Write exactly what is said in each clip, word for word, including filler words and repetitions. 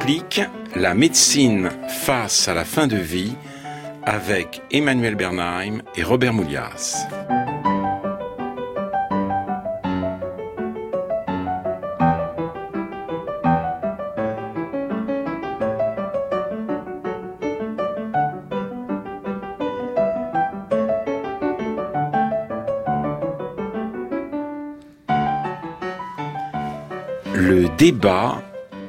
Déclic, la médecine face à la fin de vie avec Emmanuel Bernheim et Robert Moulias. Le débat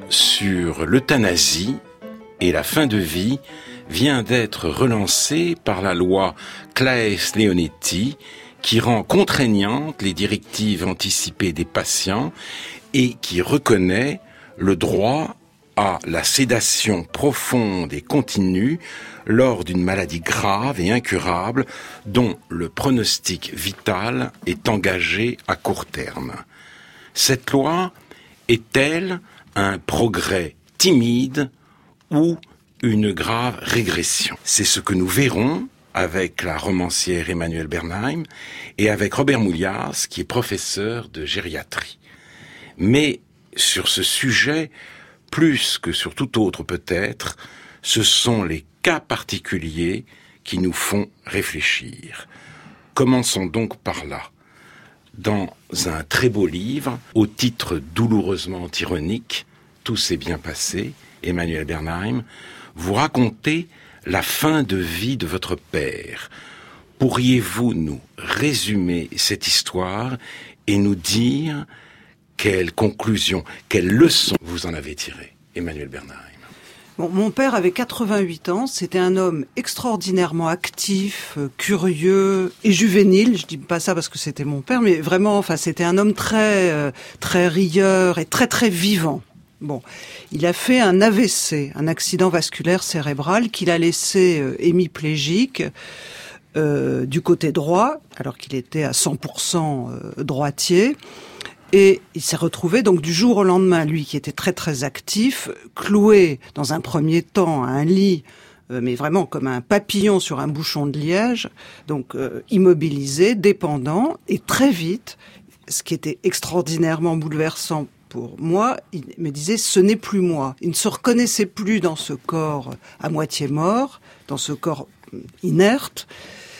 sur l'euthanasie et la fin de vie vient d'être relancé par la loi Claes-Leonetti qui rend contraignantes les directives anticipées des patients et qui reconnaît le droit à la sédation profonde et continue lors d'une maladie grave et incurable dont le pronostic vital est engagé à court terme. Cette loi est-elle un progrès timide ou une grave régression? C'est ce que nous verrons avec la romancière Emmanuel Bernheim et avec Robert Moulias, qui est professeur de gériatrie. Mais sur ce sujet, plus que sur tout autre peut-être, ce sont les cas particuliers qui nous font réfléchir. Commençons donc par là. Dans un très beau livre, au titre douloureusement ironique, Tout s'est bien passé, Emmanuel Bernheim, vous racontez la fin de vie de votre père. Pourriez-vous nous résumer cette histoire et nous dire quelle conclusion, quelle leçon vous en avez tirée, Emmanuel Bernheim? Bon, mon père avait quatre-vingt-huit ans, c'était un homme extraordinairement actif, euh, curieux et juvénile. Je dis pas ça parce que c'était mon père, mais vraiment, enfin, c'était un homme très, euh, très rieur et très très vivant. Bon, il a fait un A V C, un accident vasculaire cérébral, qu'il a laissé euh, hémiplégique euh, du côté droit, alors qu'il était à cent pour cent euh, droitier. Et il s'est retrouvé donc du jour au lendemain, lui qui était très très actif, cloué dans un premier temps à un lit, euh, mais vraiment comme un papillon sur un bouchon de liège, donc euh, immobilisé, dépendant, et très vite, ce qui était extraordinairement bouleversant pour moi, il me disait « ce n'est plus moi ». Il ne se reconnaissait plus dans ce corps à moitié mort, dans ce corps inerte,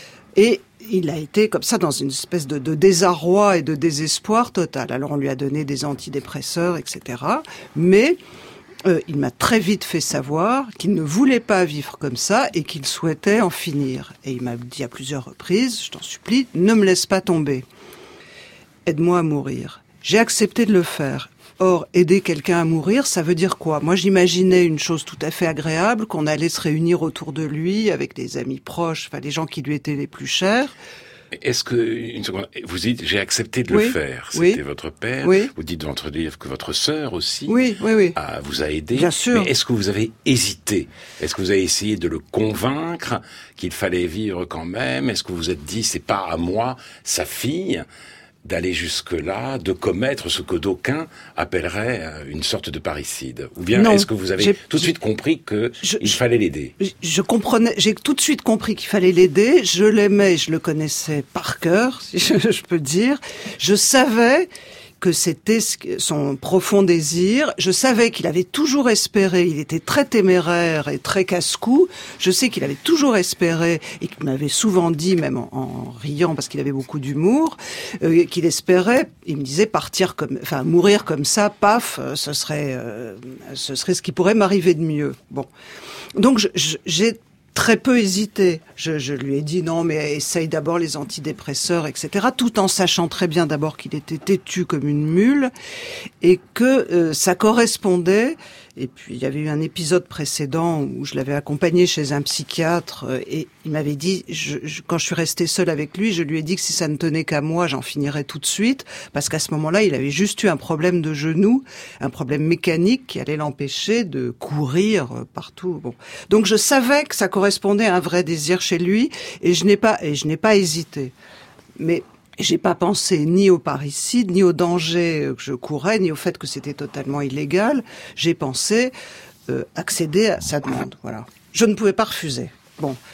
et il a été comme ça dans une espèce de, de désarroi et de désespoir total. Alors on lui a donné des antidépresseurs, et cetera. Mais euh, il m'a très vite fait savoir qu'il ne voulait pas vivre comme ça et qu'il souhaitait en finir. Et il m'a dit à plusieurs reprises, je t'en supplie, ne me laisse pas tomber. Aide-moi à mourir. J'ai accepté de le faire. Or, aider quelqu'un à mourir, ça veut dire quoi? Moi, j'imaginais une chose tout à fait agréable, qu'on allait se réunir autour de lui, avec des amis proches, enfin, les gens qui lui étaient les plus chers. Est-ce que, une seconde, vous dites, j'ai accepté de oui, le faire. C'était oui, votre père. Oui. Vous dites dans votre livre que votre sœur aussi. Oui, oui, oui. A, vous a aidé. Bien sûr. Mais est-ce que vous avez hésité? Est-ce que vous avez essayé de le convaincre qu'il fallait vivre quand même? Est-ce que vous vous êtes dit, c'est pas à moi, sa fille, d'aller jusque-là, de commettre ce que d'aucuns appelleraient une sorte de parricide? Ou bien non, est-ce que vous avez tout de suite compris que je, il fallait l'aider? je, je comprenais, j'ai tout de suite compris qu'il fallait l'aider. Je l'aimais, je le connaissais par cœur, si je, je peux dire. Je savais que c'était son profond désir. Je savais qu'il avait toujours espéré, il était très téméraire et très casse-cou. Je sais qu'il avait toujours espéré, et qu'il m'avait souvent dit, même en, en riant, parce qu'il avait beaucoup d'humour, euh, qu'il espérait, il me disait, partir comme, enfin, mourir comme ça, paf, ce serait, euh, ce serait ce qui pourrait m'arriver de mieux. Bon. Donc, je, je, j'ai très peu hésité. Je, je lui ai dit non, mais essaye d'abord les antidépresseurs, et cetera. Tout en sachant très bien d'abord qu'il était têtu comme une mule et que euh, ça correspondait. Et puis il y avait eu un épisode précédent où je l'avais accompagné chez un psychiatre et il m'avait dit, je, je, quand je suis restée seule avec lui, je lui ai dit que si ça ne tenait qu'à moi, j'en finirais tout de suite, parce qu'à ce moment-là, il avait juste eu un problème de genou, un problème mécanique qui allait l'empêcher de courir partout. Bon, donc je savais que ça correspondait à un vrai désir chez lui et je n'ai pas et je n'ai pas hésité. Mais j'ai pas pensé ni au parricide, ni au danger que je courais, ni au fait que c'était totalement illégal. J'ai pensé euh, accéder à sa demande. Voilà. Je ne pouvais pas refuser. Bon.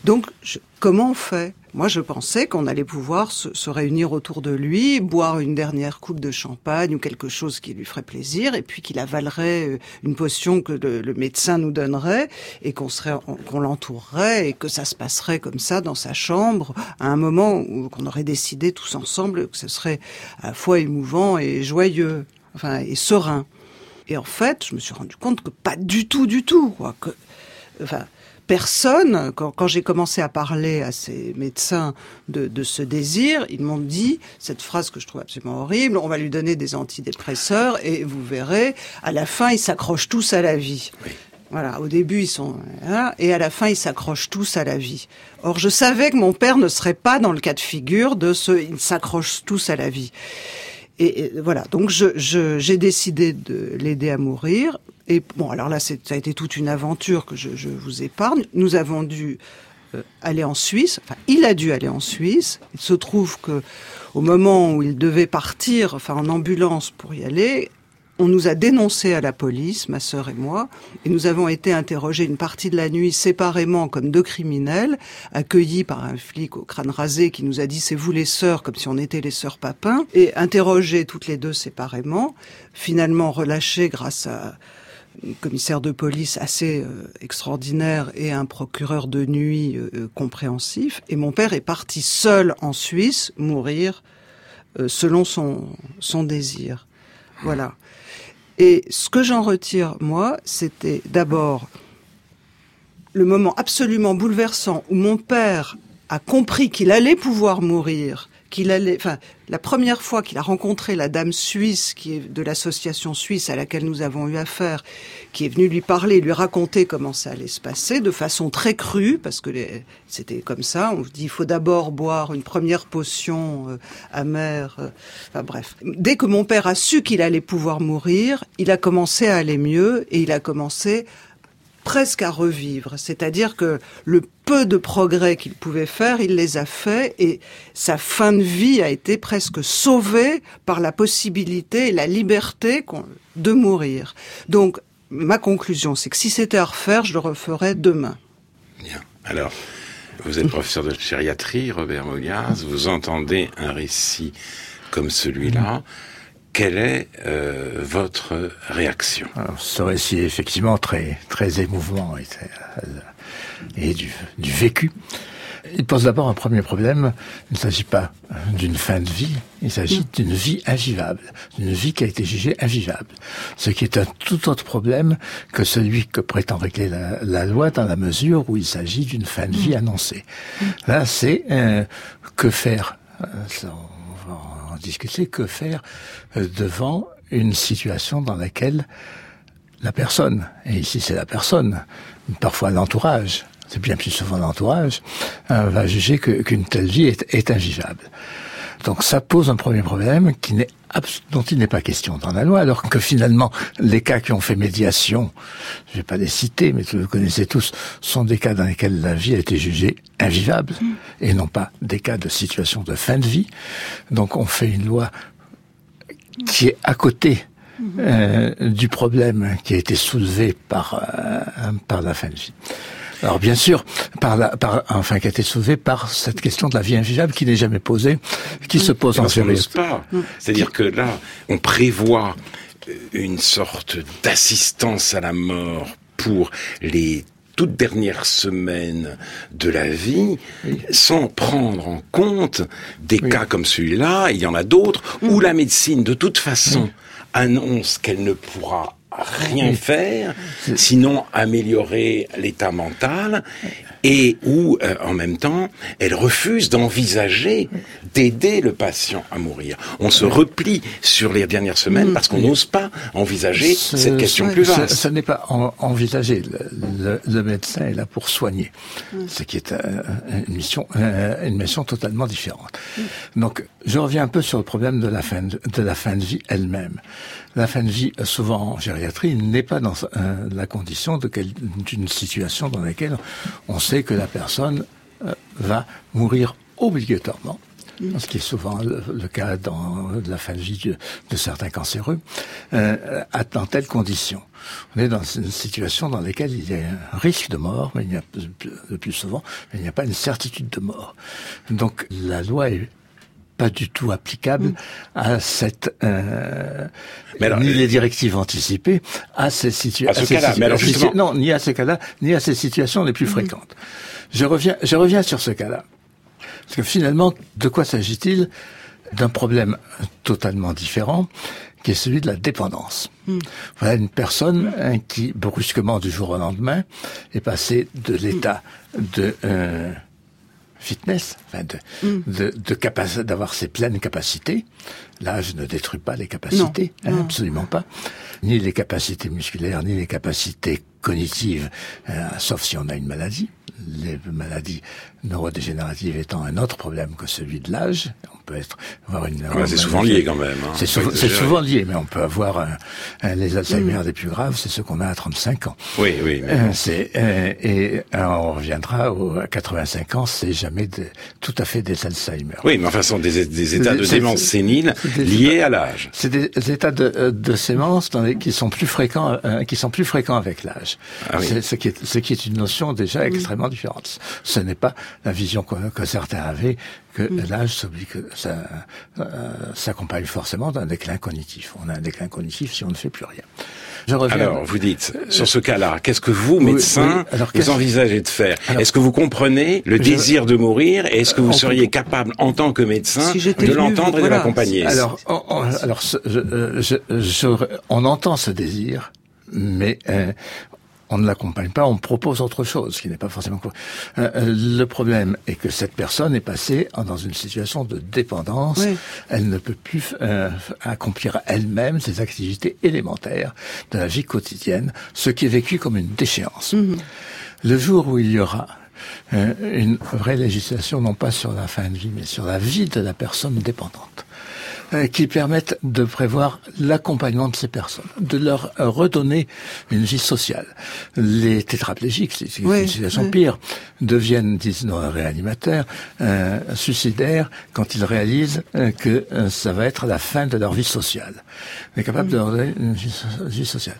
Donc, je, comment on fait ? Moi, je pensais qu'on allait pouvoir se, se réunir autour de lui, boire une dernière coupe de champagne ou quelque chose qui lui ferait plaisir, et puis qu'il avalerait une potion que le, le médecin nous donnerait, et qu'on serait, qu'on l'entourerait, et que ça se passerait comme ça dans sa chambre, à un moment où qu'on aurait décidé tous ensemble que ce serait à la fois émouvant et joyeux, enfin, et serein. Et en fait, je me suis rendu compte que pas du tout, du tout, quoi. Que, enfin, personne, quand, quand j'ai commencé à parler à ces médecins de, de ce désir, ils m'ont dit cette phrase que je trouve absolument horrible, on va lui donner des antidépresseurs et vous verrez, à la fin, ils s'accrochent tous à la vie. Oui. Voilà, au début, ils sont... Hein, et à la fin, ils s'accrochent tous à la vie. Or, je savais que mon père ne serait pas dans le cas de figure de ce « ils s'accrochent tous à la vie ». Et, et voilà, donc je, je, j'ai décidé de l'aider à mourir. Et bon, alors là, c'est, ça a été toute une aventure que je, je vous épargne. Nous avons dû euh, aller en Suisse. Enfin, il a dû aller en Suisse. Il se trouve que au moment où il devait partir, enfin en ambulance pour y aller, on nous a dénoncés à la police, ma sœur et moi, et nous avons été interrogés une partie de la nuit séparément comme deux criminels, accueillis par un flic au crâne rasé qui nous a dit « c'est vous les sœurs », comme si on était les sœurs Papin, et interrogés toutes les deux séparément, finalement relâchés grâce à un commissaire de police assez euh, extraordinaire et un procureur de nuit euh, compréhensif, et mon père est parti seul en Suisse mourir euh, selon son, son désir. Voilà. Et ce que j'en retire, moi, c'était d'abord le moment absolument bouleversant où mon père a compris qu'il allait pouvoir mourir, qu'il allait, enfin, la première fois qu'il a rencontré la dame suisse, qui est de l'association suisse à laquelle nous avons eu affaire, qui est venue lui parler, lui raconter comment ça allait se passer, de façon très crue, parce que les, c'était comme ça, on dit il faut d'abord boire une première potion euh, amère, euh, enfin bref. Dès que mon père a su qu'il allait pouvoir mourir, il a commencé à aller mieux, et il a commencé presque à revivre, c'est-à-dire que le peu de progrès qu'il pouvait faire, il les a faits, et sa fin de vie a été presque sauvée par la possibilité et la liberté de mourir. Donc, ma conclusion, c'est que si c'était à refaire, je le referais demain. Bien. Alors, vous êtes professeur de gériatrie, Robert Moglias, vous entendez un récit comme celui-là. Quelle est euh, votre réaction ? Alors, ce récit est effectivement très très émouvant et, très, euh, et du, du vécu. Il pose d'abord un premier problème. Il ne s'agit pas d'une fin de vie, il s'agit d'une vie invivable, d'une vie qui a été jugée invivable. Ce qui est un tout autre problème que celui que prétend régler la, la loi dans la mesure où il s'agit d'une fin de vie annoncée. Là, c'est euh, que faire euh, on va en discuter, que faire devant une situation dans laquelle la personne, et ici c'est la personne, parfois l'entourage, c'est bien plus souvent l'entourage, euh, va juger que, qu'une telle vie est, est invivable. Donc ça pose un premier problème qui n'est abs- dont il n'est pas question dans la loi, alors que finalement les cas qui ont fait médiation, je vais pas les citer, mais vous le connaissez tous, sont des cas dans lesquels la vie a été jugée invivable, mmh. et non pas des cas de situation de fin de vie. Donc on fait une loi qui est à côté mmh. euh, du problème qui a été soulevé par euh, par la fin de vie. Alors bien sûr, par la, par, enfin, qui a été soulevé par cette question de la vie invivable qui n'est jamais posée, qui se pose en sérieux. pas. C'est-à-dire que là, on prévoit une sorte d'assistance à la mort pour les toutes dernières semaines de la vie, oui. sans prendre en compte des oui. cas comme celui-là, il y en a d'autres, mmh. où la médecine, de toute façon, mmh. annonce qu'elle ne pourra rien oui. faire, sinon améliorer l'état mental, et où, euh, en même temps, elle refuse d'envisager d'aider le patient à mourir. On se replie sur les dernières semaines parce qu'on n'ose pas envisager ce, cette question plus vaste. Ce, ce n'est pas en, envisager. Le, le, le médecin est là pour soigner, mm. ce qui est euh, une mission, euh, une mission totalement différente. Mm. Donc, je reviens un peu sur le problème de la fin de, de la fin de vie elle-même. La fin de vie, souvent en gériatrie, n'est pas dans euh, la condition de quel, d'une situation dans laquelle on sait que la personne euh, va mourir obligatoirement. ce qui est souvent le, le cas dans la fin de vie de, de certains cancéreux, euh, dans telles conditions. On est dans une situation dans laquelle il y a un risque de mort, mais il y a le plus souvent, il n'y a pas une certitude de mort. Donc la loi est pas du tout applicable mmh. à cette euh, mais alors, ni les directives anticipées à ces, situa- à ce à ces cas-là. Mais alors justement... situ- non, ni à ces cas-là, ni à ces situations les plus mmh. fréquentes. Je reviens, je reviens sur ce cas-là, parce que finalement, de quoi s'agit-il? D'un problème totalement différent, qui est celui de la dépendance. Mmh. Voilà une personne hein, qui, brusquement, du jour au lendemain, est passée de l'état de euh, fitness, enfin de, mm. de, de capacité, d'avoir ses pleines capacités. L'âge ne détruit pas les capacités, non, hein, non. absolument pas. Ni les capacités musculaires, ni les capacités cognitives, euh, sauf si on a une maladie. Les maladies neurodégénératives étant un autre problème que celui de l'âge. On peut être, avoir une... Ouais, c'est souvent lié quand même. Hein. C'est, sou- c'est souvent lié, mais on peut avoir un, un, les Alzheimer mmh. les plus graves, c'est ceux qu'on a à trente-cinq ans. Oui, oui. Mais... Euh, c'est, euh, et euh, on reviendra au, à quatre-vingt-cinq ans, c'est jamais de, tout à fait des Alzheimer. Oui, mais enfin, ce sont des, des états de démence sénile liés à l'âge. C'est des, des états de, de sémence dans les, qui sont plus fréquents, euh, qui sont plus fréquents avec l'âge. Ah, oui. C'est ce qui est, ce qui est une notion déjà mmh. extrêmement différente. Ce n'est pas la vision que, que certains avaient que mmh. l'âge s'oublie que ça euh, s'accompagne forcément d'un déclin cognitif. On a un déclin cognitif si on ne fait plus rien. Je reviens. Alors, vous dites, sur ce cas-là, qu'est-ce que vous, médecin, oui, oui. Alors, vous envisagez de faire? Alors, est-ce que vous comprenez le je... désir de mourir et est-ce que vous euh, seriez peut... capable, en tant que médecin, si de l'entendre et voilà. de l'accompagner? Alors, on, on, alors je, je, je, on entend ce désir, mais euh, on ne l'accompagne pas, on propose autre chose, ce qui n'est pas forcément... Euh, le problème est que cette personne est passée dans une situation de dépendance. Oui. Elle ne peut plus euh, accomplir elle-même ses activités élémentaires de la vie quotidienne, ce qui est vécu comme une déchéance. Mmh. Le jour où il y aura euh, une vraie législation, non pas sur la fin de vie, mais sur la vie de la personne dépendante, qui permettent de prévoir l'accompagnement de ces personnes, de leur redonner une vie sociale. Les tétraplégiques, c'est une oui, situation oui. pire, deviennent, disent nos réanimateurs, euh, suicidaires quand ils réalisent euh, que euh, ça va être la fin de leur vie sociale. On est capable mmh. de leur donner une vie, vie sociale.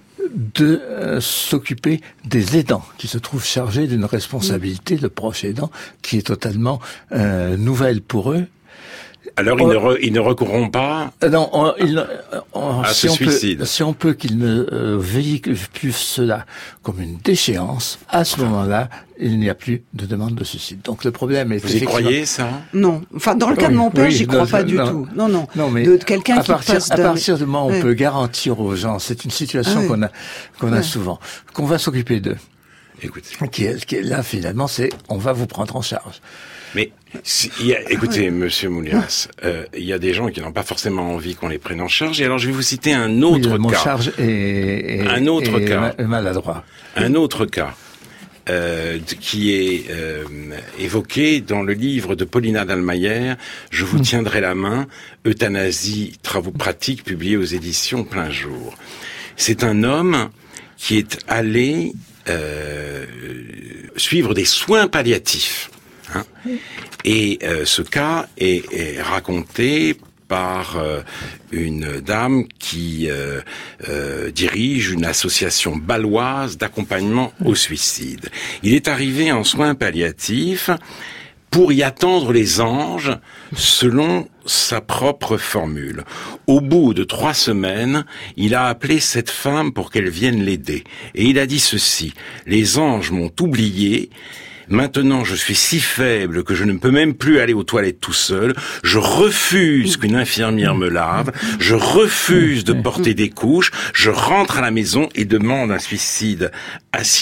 De euh, s'occuper des aidants qui se trouvent chargés d'une responsabilité de proche aidant qui est totalement euh, nouvelle pour eux. Alors ils, oh, ne re, ils ne recourront pas non, on, ils, on, à si ce on suicide. Peut, si on peut qu'ils ne euh, véhiculent plus cela comme une déchéance, à ce moment-là, il n'y a plus de demande de suicide. Donc le problème est... Vous y croyez, ça? Non. Enfin, dans le cas oui, de mon père, oui, j'y crois non, pas du non, tout. Non, non. non mais de quelqu'un à qui partir, passe à partir du moment où oui. on peut garantir aux gens, c'est une situation ah, oui. qu'on a, qu'on a oui. souvent, qu'on va s'occuper d'eux. Écoutez. Qui est, qui est là, finalement, c'est on va vous prendre en charge. Mais si, il y a, écoutez, Monsieur Mouliras, euh, il y a des gens qui n'ont pas forcément envie qu'on les prenne en charge. Et alors, je vais vous citer un autre oui, mon cas. Charge est, est, un autre est cas. Maladroit. Un autre cas. Euh, qui est euh, évoqué dans le livre de Paulina Dalmayer, Je vous tiendrai la main, euthanasie, travaux pratiques, publié aux éditions Plein Jour. C'est un homme qui est allé euh, suivre des soins palliatifs. Hein. Et euh, ce cas est, est raconté par euh, une dame qui euh, euh, dirige une association bâloise d'accompagnement au suicide. Il est arrivé en soins palliatifs pour y attendre les anges, selon sa propre formule. Au bout de trois semaines, il a appelé cette femme pour qu'elle vienne l'aider. Et il a dit ceci: « Les anges m'ont oublié. Maintenant, je suis si faible que je ne peux même plus aller aux toilettes tout seul. Je refuse qu'une infirmière me lave. Je refuse de porter des couches. Je rentre à la maison et demande un suicide assisté. »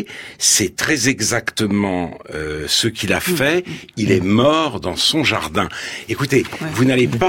C'est très exactement euh, ce qu'il a fait. Il est mort dans son jardin. Écoutez, vous n'allez pas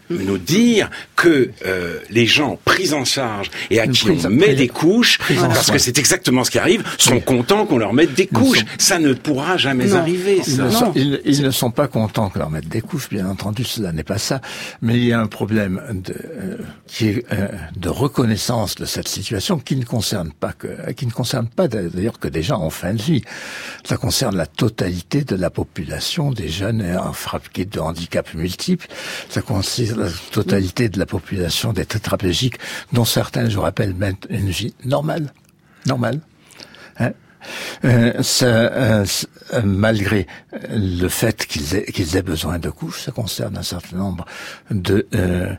nous dire que euh, les gens pris en charge et à Une qui prise, on met prise, des couches, parce soin. que c'est exactement ce qui arrive, sont oui. contents qu'on leur mette des couches. Sont... Ça ne pourra jamais non. arriver. Ils, ça. ne sont, ils, ils ne sont pas contents qu'on leur mette des couches, bien entendu, cela n'est pas ça. Mais il y a un problème de, euh, qui est euh, de reconnaissance de cette situation qui ne concerne pas que, qui ne concerne pas d'ailleurs que des gens en fin de vie. Ça concerne la totalité de la population, des jeunes frappés de handicaps multiples. Ça concerne la totalité de la population des tétraplégiques, dont certains, je vous rappelle, mènent une vie normale, normale. Hein euh, ça, euh, malgré le fait qu'ils aient, qu'ils aient besoin de couches, ça concerne un certain nombre de euh,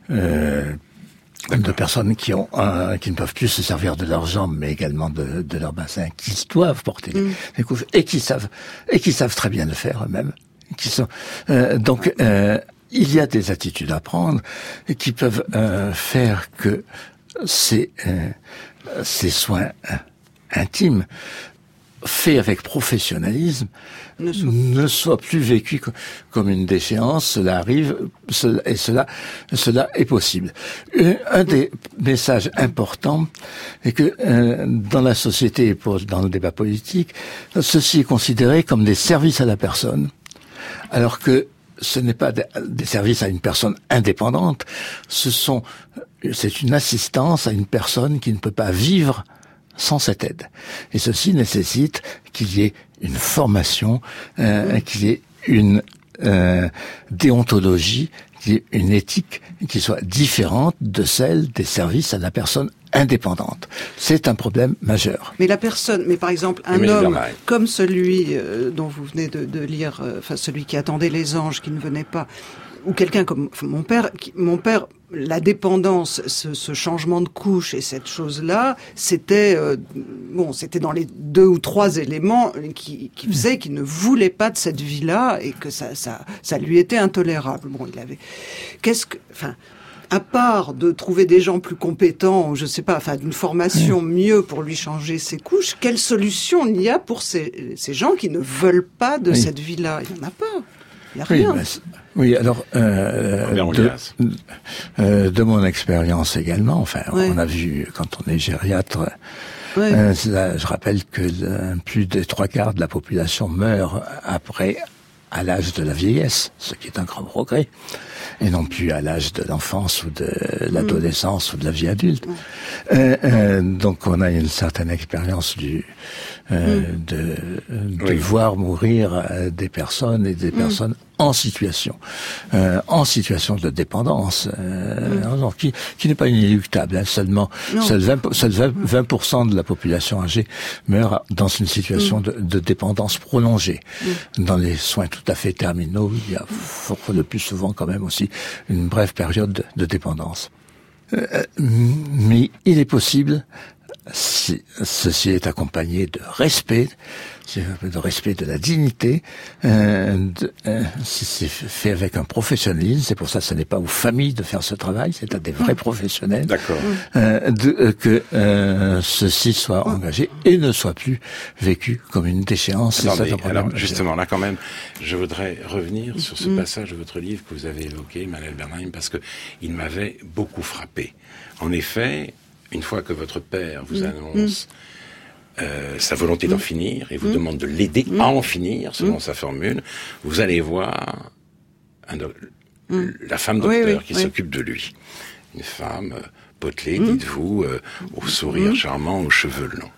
euh, de personnes qui ont un, qui ne peuvent plus se servir de leurs jambes, mais également de, de leur bassin, qui doivent porter mmh. des couches et qui savent et qui savent très bien le faire eux-mêmes. Qui sont euh, donc euh, il y a des attitudes à prendre et qui peuvent euh, faire que ces euh, ces soins intimes faits avec professionnalisme ne soient, ne soient plus vécus comme une déchéance. Cela arrive, cela, et cela, cela est possible. Un des messages importants est que euh, dans la société et dans le débat politique, ceci est considéré comme des services à la personne, alors que ce n'est pas des services à une personne indépendante, ce sont, c'est une assistance à une personne qui ne peut pas vivre sans cette aide. Et ceci nécessite qu'il y ait une formation, euh, qu'il y ait une euh, déontologie, qu'il y ait une éthique qui soit différente de celle des services à la personne indépendante. C'est un problème majeur. Mais la personne, mais par exemple, un mais homme comme celui euh, dont vous venez de, de lire, euh, enfin celui qui attendait les anges, qui ne venait pas, ou quelqu'un comme enfin, mon père, qui, mon père, la dépendance, ce, ce changement de couche et cette chose-là, c'était euh, bon, c'était dans les deux ou trois éléments qui, qui faisaient qu'il ne voulait pas de cette vie-là et que ça, ça, ça lui était intolérable. Bon, il avait, qu'est-ce que, enfin. À part de trouver des gens plus compétents, je sais pas, enfin d'une formation mieux pour lui changer ses couches, quelle solution il y a pour ces, ces gens qui ne veulent pas de oui. cette vie-là? Il n'y en a pas. Il n'y a rien. Oui, oui alors, euh, de, euh, de mon expérience également, enfin, ouais. on a vu, quand on est gériatre, ouais. euh, là, je rappelle que le, plus de trois quarts de la population meurt après, à l'âge de la vieillesse, ce qui est un grand progrès, et non plus à l'âge de l'enfance ou de l'adolescence mmh. ou de la vie adulte. Mmh. Euh, euh, donc on a une certaine expérience du euh, mmh. de, de oui. voir mourir euh, des personnes et des mmh. personnes en situation, euh, en situation de dépendance, euh, mmh. qui, qui n'est pas inéluctable. Hein, seulement, seuls vingt pour cent de la population âgée meurt dans une situation mmh. de, de dépendance prolongée. Mmh. Dans les soins tout à fait terminaux, il y a fort le plus souvent quand même aussi une brève période de, de dépendance. Euh, mais il est possible, si ceci est accompagné de respect, de respect de la dignité, euh, de, euh, si c'est fait avec un professionnalisme, c'est pour ça que ce n'est pas aux familles de faire ce travail, c'est à des vrais professionnels, D'accord. Euh, de, euh, que euh, ceci soit engagé et ne soit plus vécu comme une déchéance. Alors, mais, alors justement, là quand même, je voudrais revenir sur ce mmh. passage de votre livre que vous avez évoqué, Manuel Bernheim, parce que il m'avait beaucoup frappé. En effet, une fois que votre père vous mmh. annonce euh, sa volonté mmh. d'en finir et vous mmh. demande de l'aider mmh. à en finir, selon mmh. sa formule, vous allez voir un, mmh. la femme docteur oui, oui, qui oui. s'occupe de lui. Une femme euh, potelée, mmh. dites-vous, euh, au sourire mmh. charmant, aux cheveux longs.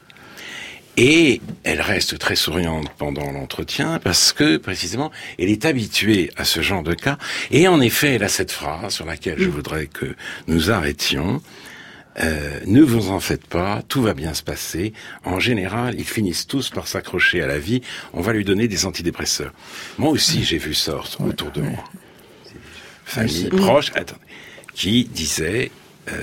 Et elle reste très souriante pendant l'entretien parce que, précisément, elle est habituée à ce genre de cas. Et en effet, elle a cette phrase sur laquelle mmh. je voudrais que nous arrêtions. Euh, ne vous en faites pas, tout va bien se passer. En général, ils finissent tous par s'accrocher à la vie. On va lui donner des antidépresseurs. Moi aussi, j'ai vu ça autour de moi. Famille proche, attendez, qui disait euh,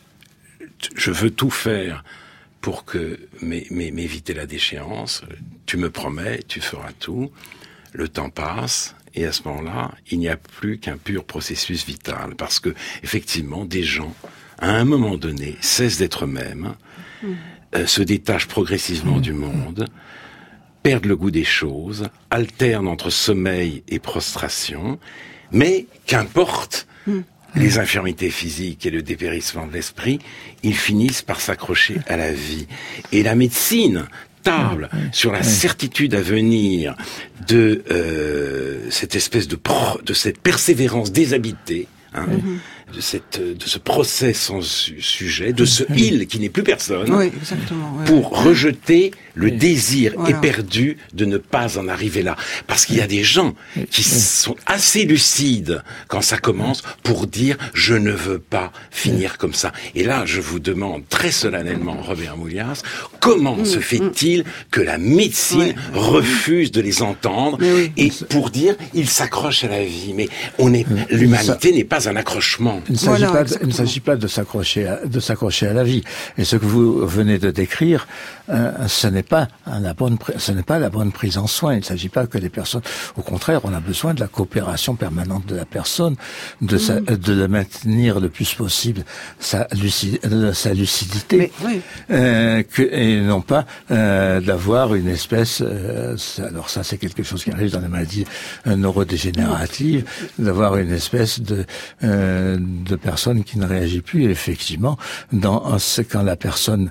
je veux tout faire pour que m'éviter la déchéance. Tu me promets, tu feras tout. Le temps passe. Et à ce moment-là, il n'y a plus qu'un pur processus vital. Parce que, effectivement, des gens, à un moment donné, cessent d'être eux-mêmes, mmh. euh, se détachent progressivement mmh. du monde, perdent le goût des choses, alternent entre sommeil et prostration, mais qu'importe, mmh. les infirmités physiques et le dépérissement de l'esprit, ils finissent par s'accrocher à la vie. Et la médecine table oui, oui, sur la oui. certitude à venir de euh, cette espèce de pro, de cette persévérance déshabitée, hein, mm-hmm. de cette de ce procès sans su- sujet, de ce oui. il qui n'est plus personne, oui, exactement, oui, pour oui. rejeter le oui. désir voilà. éperdu de ne pas en arriver là. Parce qu'il y a des gens qui oui. sont assez lucides quand ça commence pour dire « je ne veux pas finir oui. comme ça ». Et là, je vous demande très solennellement, Robert Moulias, comment mmh, se fait-il mmh. que la médecine oui. refuse de les entendre oui. et pour dire « ils s'accrochent à la vie ». Mais on est, l'humanité ça, n'est pas un accrochement. Il ne s'agit, voilà, pas, de, il ne s'agit pas de s'accrocher à, de s'accrocher à la vie. Et ce que vous venez de décrire, euh, ce n'est pas la bonne, ce n'est pas la bonne prise en soin. Il ne s'agit pas que les personnes, au contraire, on a besoin de la coopération permanente de la personne, de, mmh. sa, de la maintenir le plus possible sa, lucid, sa lucidité, Mais, oui. euh, que, et non pas euh, d'avoir une espèce. Euh, alors ça, c'est quelque chose qui arrive dans les maladies euh, neurodégénératives, mmh. d'avoir une espèce de euh, de personne qui ne réagit plus. Et effectivement, dans quand la personne,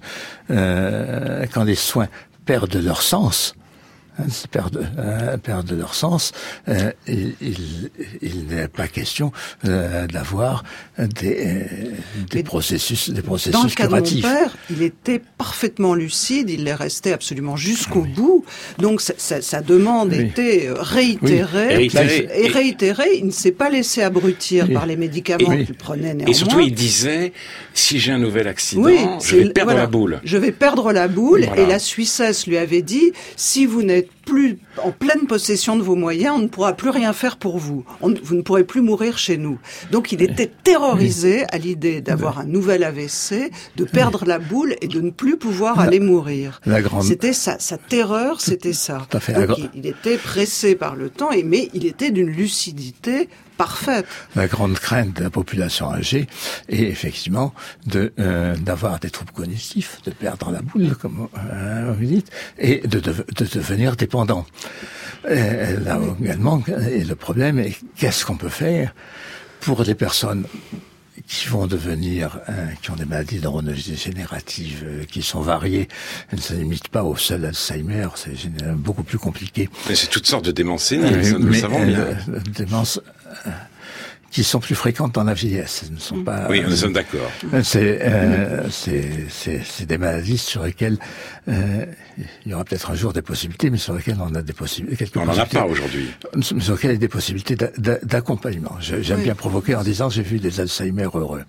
euh, quand les soins perdent leur sens, hein, perdent, euh, perdent leur sens, euh, il, il, il n'est pas question euh, d'avoir des, euh, des processus, des processus dans le cas curatifs. De mon père, il était parfaitement lucide, il l'est resté absolument jusqu'au oui. bout. Donc sa, sa, sa demande oui. était réitérée, oui. réitérée, et réitérée. Il ne s'est pas laissé abrutir oui. par les médicaments et, qu'il prenait néanmoins. Et surtout, il disait si j'ai un nouvel accident, oui, je vais perdre voilà, la boule. Je vais perdre la boule. Voilà. Et la Suissesse lui avait dit si vous n'êtes plus en pleine possession de vos moyens, on ne pourra plus rien faire pour vous. On, vous ne pourrez plus mourir chez nous. Donc il était terrorisé à l'idée d'avoir un nouvel A V C, de perdre la boule et de ne plus pouvoir la, aller mourir. La grande... C'était sa, sa terreur, c'était ça. Tout à fait. Donc la... il, il était pressé par le temps, et, mais il était d'une lucidité parfaite. La grande crainte de la population âgée est effectivement de euh, d'avoir des troubles cognitifs, de perdre la boule, comme euh, vous dites, et de, de, de devenir dépendant. Et là également, et le problème est qu'est-ce qu'on peut faire pour des personnes qui vont devenir, euh, qui ont des maladies neurodégénératives euh, qui sont variées. Elles ne se limitent pas au seul Alzheimer, c'est beaucoup plus compliqué. Mais c'est toutes sortes de démences séniles, euh, ça nous le savons bien. Euh, démences euh, qui sont plus fréquentes dans la vieillesse. Elles ne sont pas. Oui, nous euh, sommes d'accord. C'est, euh, c'est, c'est, c'est des maladies sur lesquelles euh, il y aura peut-être un jour des possibilités, mais sur lesquelles on a des possibilités. On n'en a pas aujourd'hui. Mais sur lesquelles il y a des possibilités d'accompagnement. J'aime oui. bien provoquer en disant j'ai vu des Alzheimer heureux.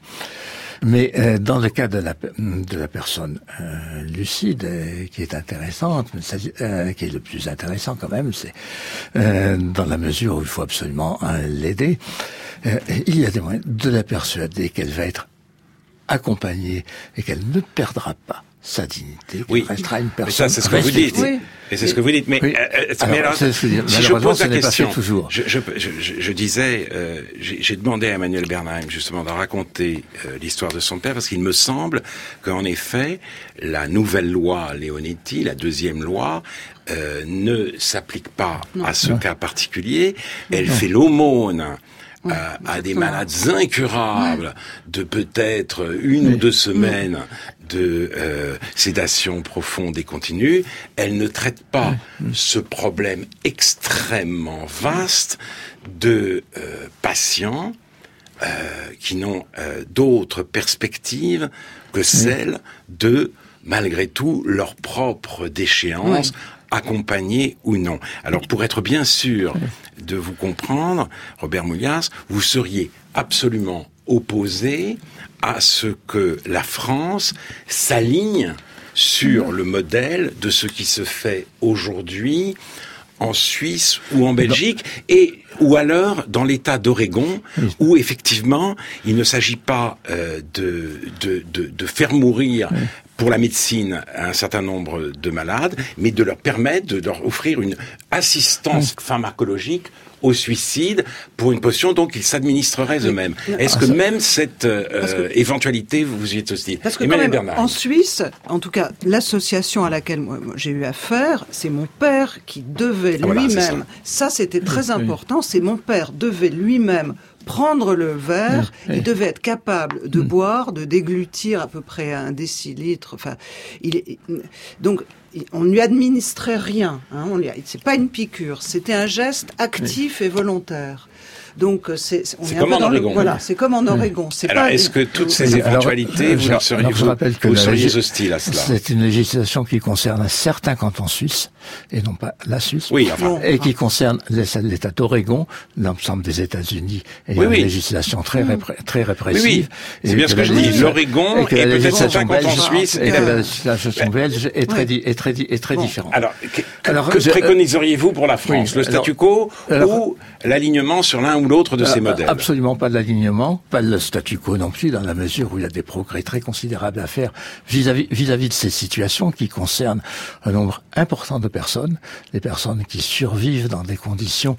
Mais euh, dans le cas de la de la personne euh, lucide, euh, qui est intéressante, euh, qui est le plus intéressant quand même, c'est euh, dans la mesure où il faut absolument euh, l'aider. Euh, il y a des moyens de la persuader qu'elle va être accompagnée et qu'elle ne perdra pas sa dignité, oui. qu'elle restera une personne. Mais ça, c'est ce que vous dites. Oui. Et c'est ce que vous dites. Mais, oui. euh, alors, mais alors, c'est ce que je veux dire. si je pose la ce question, pas toujours. Je, je, je, je, je disais, euh, j'ai, j'ai demandé à Emmanuel Bernheim justement de raconter euh, l'histoire de son père, parce qu'il me semble qu'en effet, la nouvelle loi Leonetti, la deuxième loi, euh, ne s'applique pas non. à ce non. cas particulier. Elle non. fait l'aumône. Ouais, à, à des malades incurables ouais. de peut-être une oui. ou deux semaines oui. de euh, sédation profonde et continue, elle ne traite pas oui. ce problème extrêmement vaste de euh, patients euh, qui n'ont euh, d'autres perspectives que celle oui. de, malgré tout, leur propre déchéance, oui. accompagné ou non. Alors, pour être bien sûr de vous comprendre, Robert Moulias, vous seriez absolument opposé à ce que la France s'aligne sur le modèle de ce qui se fait aujourd'hui en Suisse ou en Belgique, et ou alors dans l'État d'Oregon, où effectivement il ne s'agit pas euh, de, de, de, de faire mourir pour la médecine un certain nombre de malades, mais de leur permettre, de leur offrir une assistance pharmacologique au suicide pour une potion donc ils s'administreraient eux-mêmes. Est-ce que même cette euh, que, éventualité vous y êtes hostile? Parce que quand même, en Suisse, en tout cas, l'association à laquelle moi, moi, j'ai eu affaire, c'est mon père qui devait ah, lui-même, voilà, ça. ça c'était très oui, important, oui. c'est mon père devait lui-même prendre le verre, oui. il devait être capable de mmh. boire, de déglutir à peu près un décilitre. Enfin, il est, donc on ne lui administrait rien. Hein, on lui a, c'est pas une piqûre, c'était un geste actif oui. et volontaire. Donc c'est, on c'est est comme un peu en dans Oregon. Le, voilà, c'est comme en Oregon. C'est alors, pas est-ce que toutes ces alors, éventualités, alors, vous leur seriez, alors, je rappelle que vous la seriez légis... hostile à cela? C'est une législation qui concerne certains cantons suisses, et non pas la Suisse. Oui, enfin. Bon, et qui concerne l'État d'Oregon, l'ensemble des États-Unis, et oui, une oui. législation très, répré... très répressive. Oui, oui. C'est bien ce que, que je dis. L'Oregon et, et peut-être certains cantons suisses. Et que la législation belge est très, oui. est très, est très bon. différente. Alors, que, alors que je... préconiseriez-vous pour la France? Oui, le statu quo alors, ou l'alignement sur l'un ou l'autre de alors, ces modèles? Absolument pas de l'alignement, pas le statu quo non plus, dans la mesure où il y a des progrès très considérables à faire vis-à-vis, vis-à-vis de ces situations qui concernent un nombre important de personnes, des personnes qui survivent dans des conditions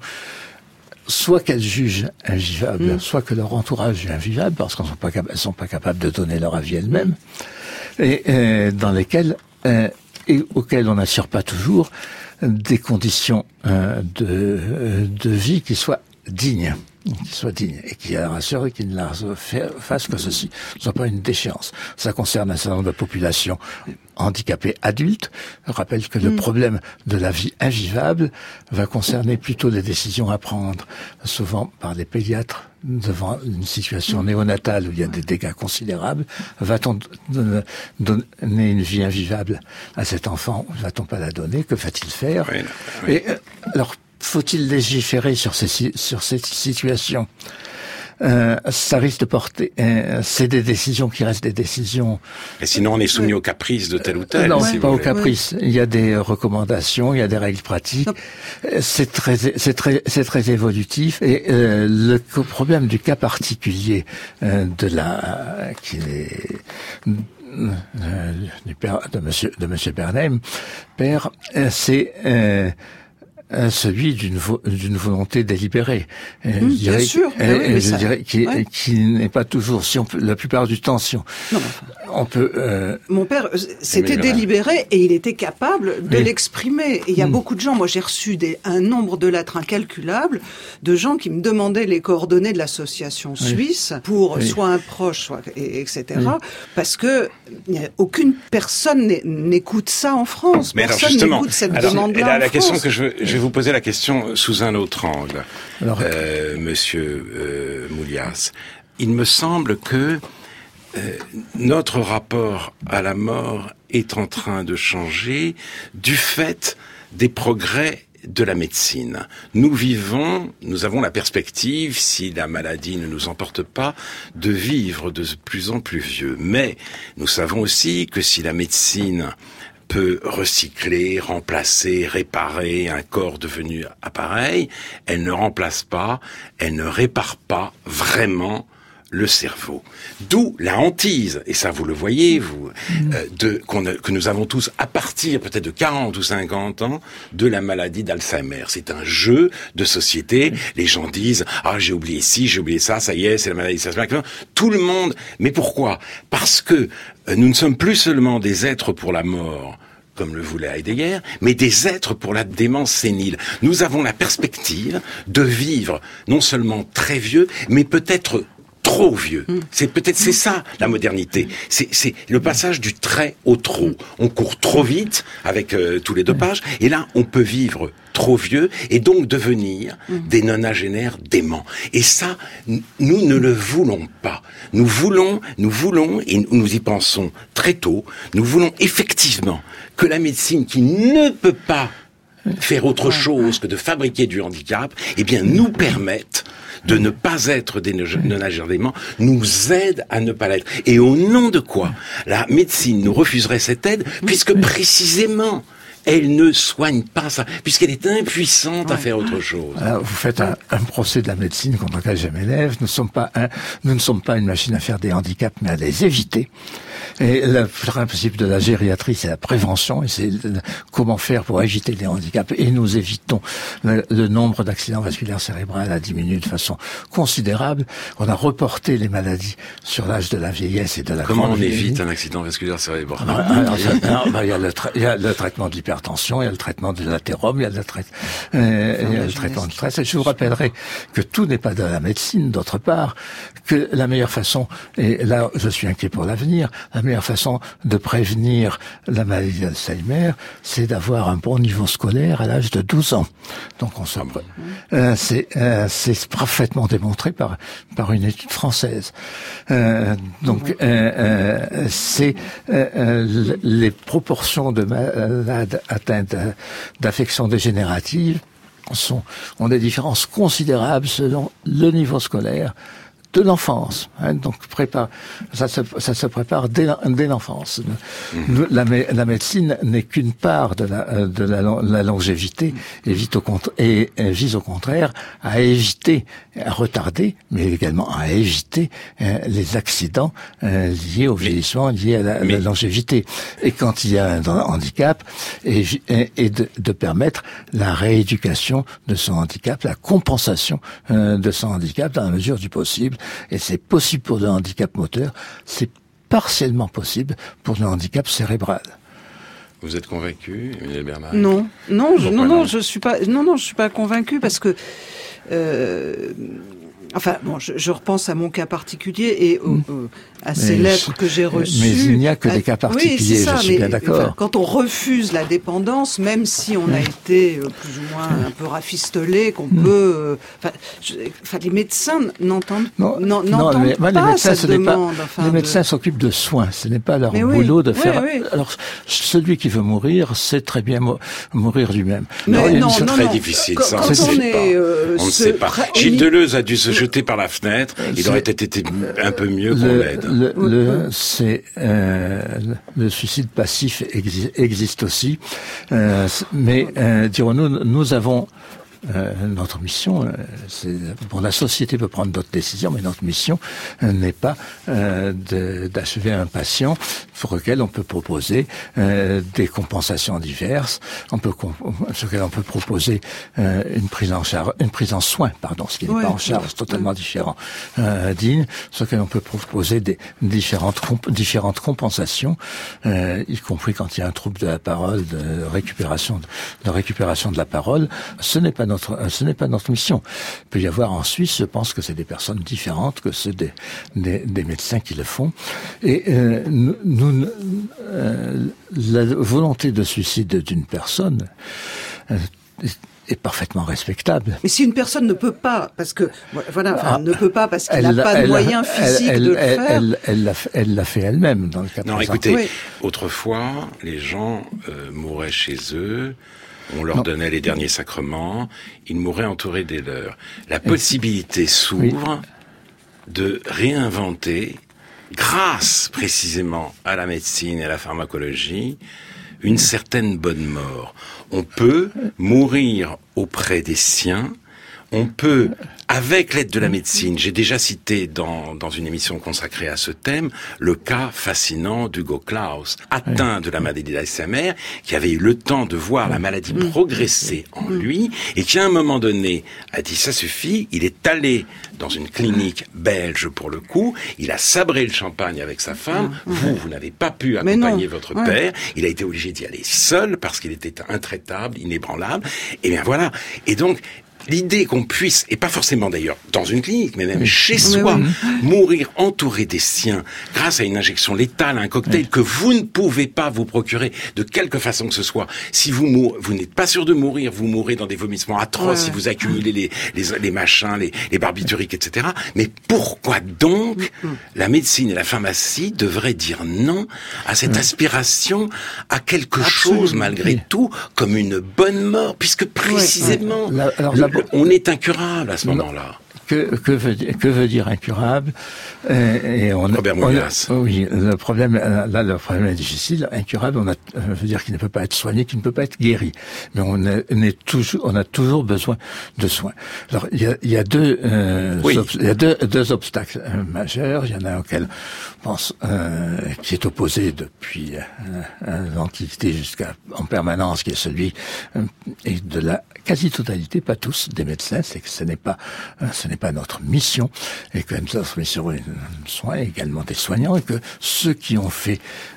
soit qu'elles jugent invivables, mmh. soit que leur entourage juge invivable, parce qu'elles ne sont pas, cap- sont pas capables de donner leur avis elles-mêmes, et euh, dans lesquelles, euh, et auxquelles on n'assure pas toujours des conditions euh, de, euh, de vie qui soient dignes. Qui soit digne et qui leur assure qu'ils ne leur fassent que ceci ne soit pas une déchéance. Ça concerne un certain nombre de populations handicapées adultes. Je rappelle que mmh. le problème de la vie invivable va concerner plutôt les décisions à prendre, souvent par les pédiatres devant une situation mmh. néonatale où il y a des dégâts considérables. Va-t-on donner une vie invivable à cet enfant? Va-t-on pas la donner? Que va-t-il faire? Oui, oui. Et alors, faut-il légiférer sur ces sur cette situation? Euh, ça risque de porter. Euh, c'est des décisions qui restent des décisions. Et sinon, on est soumis aux caprices de tel ou tel. Non, si pas aux voulez. caprices. Il y a des recommandations, il y a des règles pratiques. Non. C'est très, c'est très, c'est très évolutif. Et euh, le problème du cas particulier euh, de la qui est euh, du père de Monsieur de Monsieur Bernheim, père, euh, c'est euh, celui d'une vo- d'une volonté délibérée. Mmh, je dirais, bien sûr. Et, oui, et je ça, dirais qui, ouais. qui n'est pas toujours, si on peut, la plupart du temps, si on, non, enfin, on peut. Euh, Mon père, c'était délibéré et il était capable de oui. l'exprimer. Et il y a mmh. beaucoup de gens. Moi, j'ai reçu des, un nombre de lettres incalculable de gens qui me demandaient les coordonnées de l'association oui. suisse pour oui. soit un proche, soit et, etc. Oui. Parce que aucune personne n'écoute ça en France. Mais personne alors n'écoute cette alors, demande-là. La, en la France. question que je veux, je vais vous poser la question sous un autre angle, alors, euh, Monsieur euh, Moulias. Il me semble que euh, notre rapport à la mort est en train de changer du fait des progrès de la médecine. Nous vivons, nous avons la perspective, si la maladie ne nous emporte pas, de vivre de plus en plus vieux. Mais nous savons aussi que si la médecine peut recycler, remplacer, réparer un corps devenu appareil, elle ne remplace pas, elle ne répare pas vraiment le cerveau. D'où la hantise, et ça vous le voyez, vous, euh, de, qu'on a, que nous avons tous à partir peut-être de quarante ou cinquante ans de la maladie d'Alzheimer. C'est un jeu de société. Les gens disent « Ah, j'ai oublié ci, j'ai oublié ça, ça y est, c'est la maladie d'Alzheimer. » Tout le monde. Mais pourquoi? Parce que euh, nous ne sommes plus seulement des êtres pour la mort, comme le voulait Heidegger, mais des êtres pour la démence sénile. Nous avons la perspective de vivre non seulement très vieux, mais peut-être trop vieux. C'est peut-être c'est ça la modernité. C'est c'est le passage du très au trop. On court trop vite avec euh, tous les dopages, et là on peut vivre trop vieux et donc devenir des nonagénaires déments. Et ça, nous ne le voulons pas. Nous voulons, nous voulons et nous y pensons très tôt. Nous voulons effectivement que la médecine qui ne peut pas faire autre chose que de fabriquer du handicap, eh bien nous permette de ne pas être des nonagénaires déments, nous aide à ne pas l'être. Et au nom de quoi la médecine nous refuserait cette aide, puisque précisément elle ne soigne pas ça, puisqu'elle est impuissante à faire autre chose. Alors, vous faites un, un procès de la médecine contre lequel je m'élève. Nous ne sommes pas un, nous ne sommes pas une machine à faire des handicaps, mais à les éviter. Et le principe de la gériatrie, c'est la prévention, et c'est le, comment faire pour éviter les handicaps. Et nous évitons le, le nombre d'accidents vasculaires cérébraux a diminué de façon considérable. On a reporté les maladies sur l'âge de la vieillesse et de la Comment grande on vieillesse. évite un accident vasculaire cérébral? Alors, alors, alors, bah, il y a le, tra- il y a le traitement de l'hypertension. l'hypertension, il y a le traitement de l'athérome, il y a le, trai- euh, il y a le traitement de stress. Et je vous rappellerai que tout n'est pas de la médecine, d'autre part, que la meilleure façon, et là je suis inquiet pour l'avenir, la meilleure façon de prévenir la maladie d'Alzheimer, c'est d'avoir un bon niveau scolaire à l'âge de douze ans. Donc on se... Euh, c'est, euh, c'est parfaitement démontré par, par une étude française. Euh, donc euh, euh, c'est euh, euh, les proportions de malades atteints d'affections dégénératives sont, ont des différences considérables selon le niveau scolaire de l'enfance, hein, donc prépare, ça se, ça se prépare dès, dès l'enfance. Mmh. La, la médecine n'est qu'une part de la, de la, la longévité et, vite au, et, et vise au contraire à éviter, à retarder, mais également à éviter euh, les accidents euh, liés au vieillissement, liés à la, mais... la longévité. Et quand il y a un handicap, et, et, et de, de permettre la rééducation de son handicap, la compensation euh, de son handicap dans la mesure du possible. Et c'est possible pour le handicap moteur, c'est partiellement possible pour le handicap cérébral. Vous êtes convaincu, Emmanuelle Bernard? Non, non, je, non, non, je suis pas, non, non, je suis pas convaincu parce que, euh, enfin, bon, je, je repense à mon cas particulier et au, au, à ces mais lettres je, que j'ai reçues. Mais il n'y a que à, des cas particuliers, oui, ça, je suis mais, bien d'accord. Enfin, quand on refuse la dépendance, même si on a été euh, plus ou moins un peu rafistolé, qu'on mm. peut, euh, enfin, je, enfin, les médecins n'entendent, non, n'entendent non, mais, pas les médecins, cette demande. Pas, enfin, les de... médecins s'occupent de soins, ce n'est pas leur mais boulot oui, de faire. Oui, oui. Alors, celui qui veut mourir, sait très bien mo- mourir lui-même. Mais non, non, c'est non, très non. difficile. Quand, ça, quand on ne sait est, pas. Euh, on ne sait pas. Gilles Deleuze a dû se jeter par la fenêtre. Il aurait peut-être été un peu mieux qu'on le, l'aide. Le, le, c'est euh, le suicide passif exi- existe aussi, euh, mais euh, dirons-nous, nous avons Euh, notre mission, euh, c'est, bon, la société peut prendre d'autres décisions, mais notre mission euh, n'est pas euh, de, d'achever un patient pour lequel on peut proposer euh, des compensations diverses, on peut sur lequel on peut proposer euh, une prise en charge, une prise en soin, pardon, ce qui n'est ouais, pas en charge, ouais, totalement ouais. différent, euh, digne, sur lequel on peut proposer des différentes comp- différentes compensations, euh, y compris quand il y a un trouble de la parole, de récupération de, de récupération de la parole. Ce n'est pas notre Notre, ce n'est pas notre mission. Il peut y avoir en Suisse, je pense que c'est des personnes différentes que ceux des, des, des médecins qui le font. Et euh, nous, nous euh, la volonté de suicide d'une personne euh, est parfaitement respectable. Mais si une personne ne peut pas, parce que voilà, enfin, ah, ne peut pas parce qu'elle n'a pas de moyens physiques elle, de le elle, faire. Elle, elle, l'a, elle l'a fait elle-même dans le cas Non, présent. écoutez, oui. autrefois, les gens euh, mouraient chez eux. On leur non. donnait les derniers sacrements, ils mouraient entourés des leurs. La possibilité s'ouvre oui. de réinventer, grâce précisément à la médecine et à la pharmacologie, une certaine bonne mort. On peut mourir auprès des siens, on peut, avec l'aide de la médecine, j'ai déjà cité dans, dans une émission consacrée à ce thème, le cas fascinant d'Hugo Claus, atteint de la maladie d'Alzheimer, qui avait eu le temps de voir la maladie progresser en lui, et qui à un moment donné a dit ça suffit, il est allé dans une clinique belge pour le coup, il a sabré le champagne avec sa femme, vous, vous n'avez pas pu accompagner votre père, il a été obligé d'y aller seul, parce qu'il était intraitable, inébranlable, et bien voilà, et donc, l'idée qu'on puisse, et pas forcément d'ailleurs dans une clinique, mais même oui. chez soi, oui, oui. mourir entouré des siens grâce à une injection létale, un cocktail oui. que vous ne pouvez pas vous procurer de quelque façon que ce soit. Si vous mourrez, vous n'êtes pas sûr de mourir, vous mourrez dans des vomissements atroces, ouais. si vous accumulez les, les, les machins, les, les barbituriques, et cetera. Mais pourquoi donc mm-hmm. la médecine et la pharmacie devraient dire non à cette oui. aspiration à quelque Absolument. chose malgré oui. tout, comme une bonne mort, puisque précisément... Oui. La, alors, la... on est incurable à ce moment-là. Que, que, veut, que veut dire incurable et, et on, Robert Mourias. Oui, le problème, là, le problème est difficile. Incurable, on a, veut dire qu'il ne peut pas être soigné, qu'il ne peut pas être guéri. Mais on, est, on, est toujours, on a toujours besoin de soins. Alors, il y a, il y a deux, euh, oui. ob- il y a deux, deux obstacles euh, majeurs. Il y en a un auquel je pense, euh, qui est opposé depuis euh, l'Antiquité jusqu'à en permanence, qui est celui euh, et de la quasi-totalité, pas tous, des médecins, c'est que ce n'est pas, ce n'est pas notre mission, et que notre mission, nous sommes également des soignants, et que ceux qui ont fait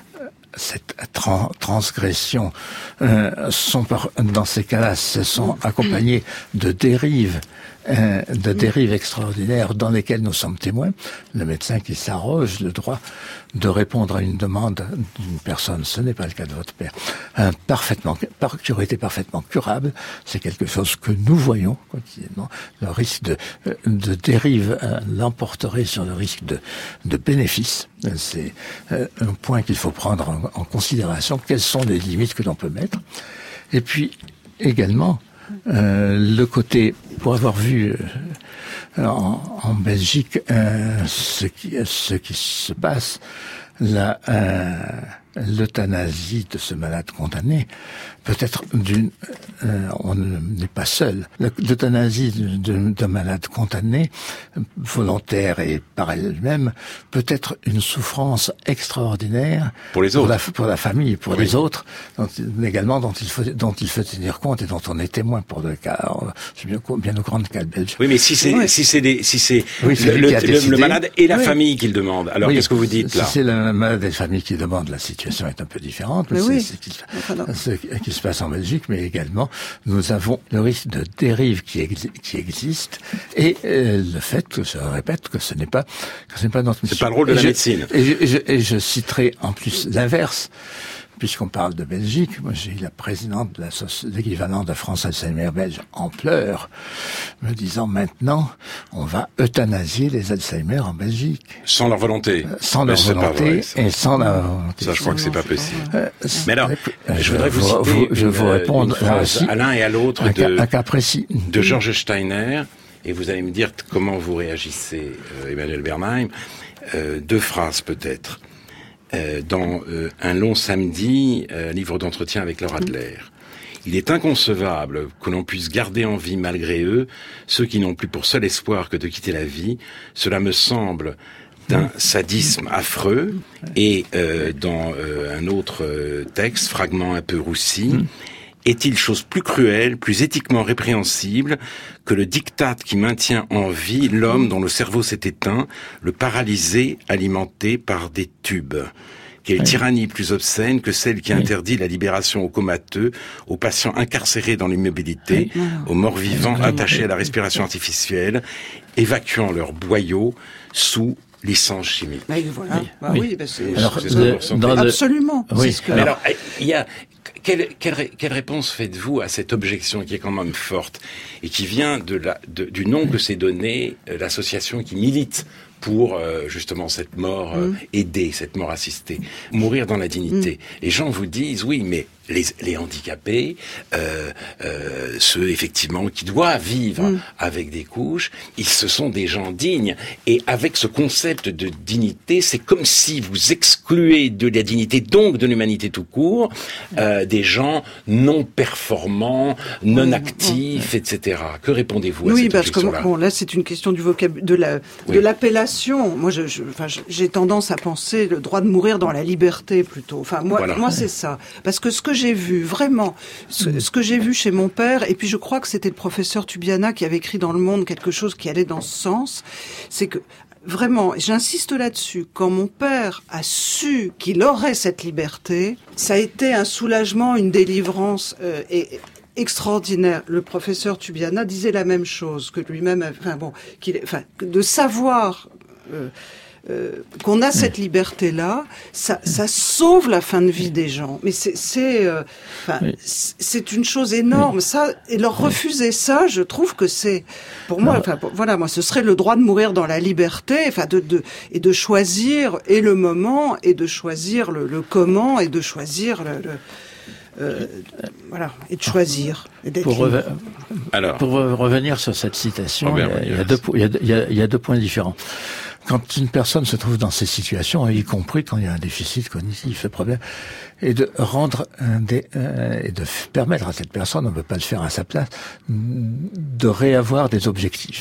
cette trans- transgression euh, sont par, dans ces cas-là, se sont accompagnées de dérives, euh, de dérives extraordinaires dans lesquelles nous sommes témoins. Le médecin qui s'arroge le droit de répondre à une demande d'une personne, ce n'est pas le cas de votre père, euh, parfaitement, par, qui aurait été parfaitement curable, c'est quelque chose que nous voyons quotidiennement. Le risque de, de dérive euh, l'emporterait sur le risque de, de bénéfice. C'est euh, un point qu'il faut prendre en, en considération. Quelles sont les limites que l'on peut mettre? Et puis, également, euh, le côté, pour avoir vu euh, en, en Belgique euh, ce, qui, ce qui se passe, la, euh, l'euthanasie de ce malade condamné, peut-être d'une, euh, on n'est pas seul. L'euthanasie d'un malade condamné, volontaire et par elle-même, peut être une souffrance extraordinaire pour les autres, pour la, pour la famille, pour oui. les autres, dont, également dont il faut dont il faut tenir compte et dont on est témoin pour le cas. Je suis bien, bien au courant de cas belge. Oui, mais si c'est oui. si c'est des, si c'est oui, le, le, le, le malade et la oui. famille qui le demandent. Alors oui. qu'est-ce que vous dites là? Si c'est le malade et la famille qui le demandent, la situation est un peu différente. Mais, mais oui. c'est ce qui, ce qui se passe en Belgique, mais également nous avons le risque de dérive qui, ex, qui existe et euh, le fait que je répète que ce n'est pas que ce n'est pas notre mission. C'est pas le rôle de et la je, médecine. Et je, et, je, et je citerai en plus l'inverse. Puisqu'on parle de Belgique, moi j'ai eu la présidente de l'équivalent de France Alzheimer belge en pleurs, me disant maintenant on va euthanasier les Alzheimer en Belgique. Sans leur volonté. Euh, sans leur volonté vrai, et sans leur volonté. Ça, je crois que c'est pas possible. Euh, Mais alors, euh, je voudrais vous, vous citer vous, je vous répondre une phrase aussi, à l'un et à l'autre un, de, un cas précis de Georges Steiner, et vous allez me dire comment vous réagissez, euh, Emmanuel Bernheim. Euh, deux phrases peut-être. Euh, dans euh, Un long samedi, euh, livre d'entretien avec Laura Adler. Il est inconcevable que l'on puisse garder en vie malgré eux ceux qui n'ont plus pour seul espoir que de quitter la vie. Cela me semble d'un sadisme affreux. Et euh, dans euh, un autre euh, texte, fragment un peu roussi, est-il chose plus cruelle, plus éthiquement répréhensible que le diktat qui maintient en vie l'homme dont le cerveau s'est éteint, le paralysé, alimenté par des tubes? Quelle tyrannie plus obscène que celle qui interdit la libération aux comateux, aux patients incarcérés dans l'immobilité, aux morts-vivants attachés à la respiration artificielle, évacuant leurs boyaux sous licence chimique. Mais voilà. Oui, bah oui. oui bah c'est, alors, c'est le, dans le... absolument. Oui. Ce que... Mais alors, il y a quelle, quelle, quelle réponse faites-vous à cette objection qui est quand même forte et qui vient de la, de, du nom que s'est donné euh, l'association qui milite pour euh, justement cette mort euh, mmh. aidée, cette mort assistée, mourir dans la dignité. Mmh. Les gens vous disent oui, mais les, les handicapés, euh, euh, ceux effectivement qui doivent vivre mmh. avec des couches, ils ce sont des gens dignes. Et avec ce concept de dignité, c'est comme si vous excluez de la dignité, donc de l'humanité tout court, euh, des gens non performants, non actifs, mmh. et cetera. Que répondez-vous à oui, cette parce que objection-là? bon, là, c'est une question du vocabulaire, de la, oui. de l'appellation. Moi, je, je, enfin, j'ai tendance à penser le droit de mourir dans la liberté plutôt. Enfin, moi, voilà. moi, c'est ça. Parce que ce que j'ai vu, vraiment, ce, ce que j'ai vu chez mon père, et puis je crois que c'était le professeur Tubiana qui avait écrit dans Le Monde quelque chose qui allait dans ce sens, c'est que vraiment, j'insiste là-dessus, quand mon père a su qu'il aurait cette liberté, ça a été un soulagement, une délivrance euh, et extraordinaire. Le professeur Tubiana disait la même chose que lui-même, enfin bon, qu'il, enfin, de savoir euh, euh, qu'on a cette liberté-là, ça, ça sauve la fin de vie des gens. Mais c'est, c'est, euh, enfin, oui. c'est une chose énorme. Ça, et leur refuser ça, je trouve que c'est, pour moi, enfin, voilà, moi, ce serait le droit de mourir dans la liberté, enfin, de, de, et de choisir et le moment, et de choisir le, le comment, et de choisir le, le Euh, voilà, et de choisir. Et pour, reve... Alors, pour revenir sur cette citation, il y, a, il, y a deux, il, y a, il, y a, il y a deux points différents. Quand une personne se trouve dans ces situations, y compris quand il y a un déficit cognitif, le problème est de rendre un des, euh, et de permettre à cette personne, on ne peut pas le faire à sa place, de réavoir des objectifs.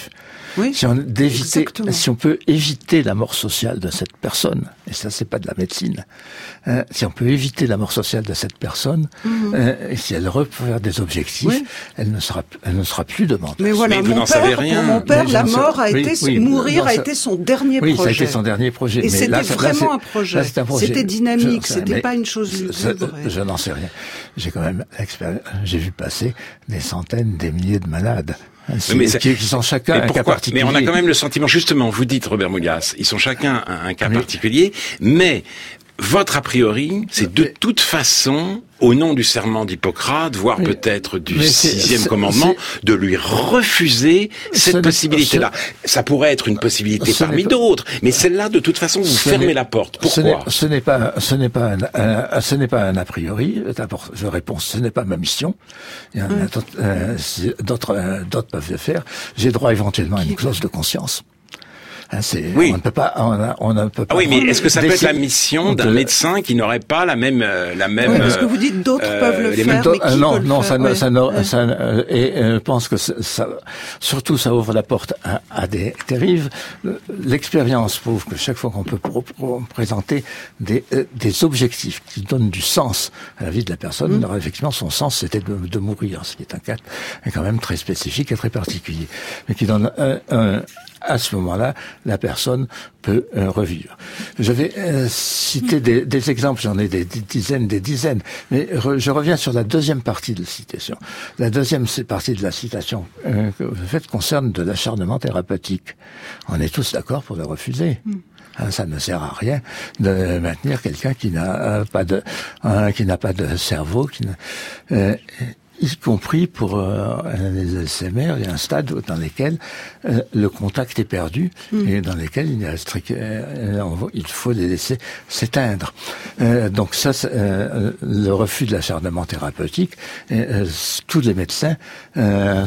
Oui, si on d'éviter, exactement. si on peut éviter la mort sociale de cette personne, et ça c'est pas de la médecine, hein, si on peut éviter la mort sociale de cette personne, mmh. euh, et si elle repère des objectifs, oui. elle ne sera, elle ne sera plus demandée. Mais voilà, mais mon vous n'en père, savez rien. Pour mon père, mais la mort a oui, été, oui, mourir non, a ça, été son dernier oui, projet. Oui, ça a été son dernier projet. Et mais c'était là, vraiment là, un projet. Là, un projet. C'était dynamique, je, c'était mais, pas une chose lugubre. Je, je n'en sais rien. J'ai quand même j'ai vu passer des centaines, des milliers de malades. Mais qui, qui sont chacun mais un pourquoi cas particulier. Mais on a quand même le sentiment, justement, vous dites, Robert Mogas, ils sont chacun un, un cas mais, particulier, mais votre a priori, c'est de toute façon, au nom du serment d'Hippocrate, voire peut-être du sixième commandement, de lui refuser cette possibilité-là. Ça pourrait être une possibilité parmi d'autres, mais celle-là, de toute façon, vous fermez la porte. Pourquoi ? Ce n'est pas, ce n'est pas, un, un, ce n'est pas un a priori. D'abord, je réponds, ce n'est pas ma mission. Il y en a d'autres, euh, d'autres, euh, d'autres peuvent le faire. J'ai droit éventuellement à une clause de conscience. Hein, c'est, oui. On ne peut pas, on, on ne peut pas. Ah oui, mais est-ce que ça peut être la mission d'un médecin qui n'aurait pas la même, euh, la même. Oui, parce que vous dites d'autres euh, peuvent le faire, mais qui euh, non, peut non, le ça, faire, ne, ouais. ça, ne, ouais. ça, euh, et euh, je pense que ça, ça, surtout, ça ouvre la porte à, à des dérives. L'expérience prouve que chaque fois qu'on peut pro- pro- présenter des, euh, des objectifs qui donnent du sens à la vie de la personne, mmh. alors effectivement, son sens c'était de, de mourir, ce qui est un cas est quand même très spécifique et très particulier, mais qui donne un, un à ce moment-là, la personne peut euh, revivre. Je vais euh, citer des, des exemples, j'en ai des, des dizaines, des dizaines, mais re, je reviens sur la deuxième partie de la citation. La deuxième partie de la citation euh, que vous faites concerne de l'acharnement thérapeutique. On est tous d'accord pour le refuser. Mm. Hein, ça ne sert à rien de maintenir quelqu'un qui n'a euh, pas de, euh, qui n'a pas de cerveau, qui n'a, euh, y compris pour euh, les Alzheimer, il y a un stade dans lequel euh, le contact est perdu mmh. et dans lequel il, y a strict, euh, il faut les laisser s'éteindre. Euh, donc ça, euh, le refus de l'acharnement thérapeutique, euh, tous les médecins euh,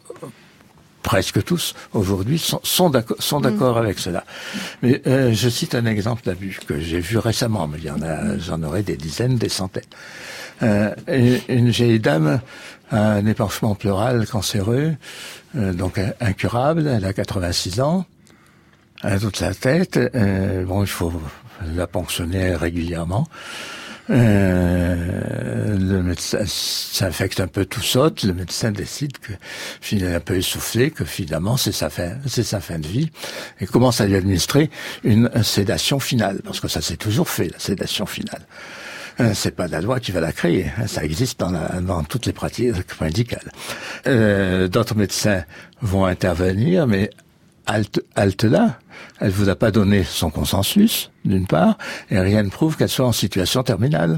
presque tous, aujourd'hui, sont, sont d'accord, sont d'accord mmh. avec cela. Mais euh, je cite un exemple d'abus que j'ai vu récemment, mais il y en a, j'en aurais des dizaines, des centaines. Euh, une vieille dame a un épanchement pleural cancéreux, euh, donc incurable, elle a quatre-vingt-six ans, elle a toute la tête, euh, bon, il faut la ponctionner régulièrement. Euh, le médecin s'infecte un peu tout saute, le médecin décide que il est un peu essoufflé, que finalement c'est sa fin, c'est sa fin de vie, et commence à lui administrer une sédation finale, parce que ça s'est toujours fait, la sédation finale. Euh, c'est pas la loi qui va la créer, hein, ça existe dans, la, dans toutes les pratiques médicales. Euh, d'autres médecins vont intervenir, mais halte, halte là, elle vous a pas donné son consensus, d'une part, et rien ne prouve qu'elle soit en situation terminale.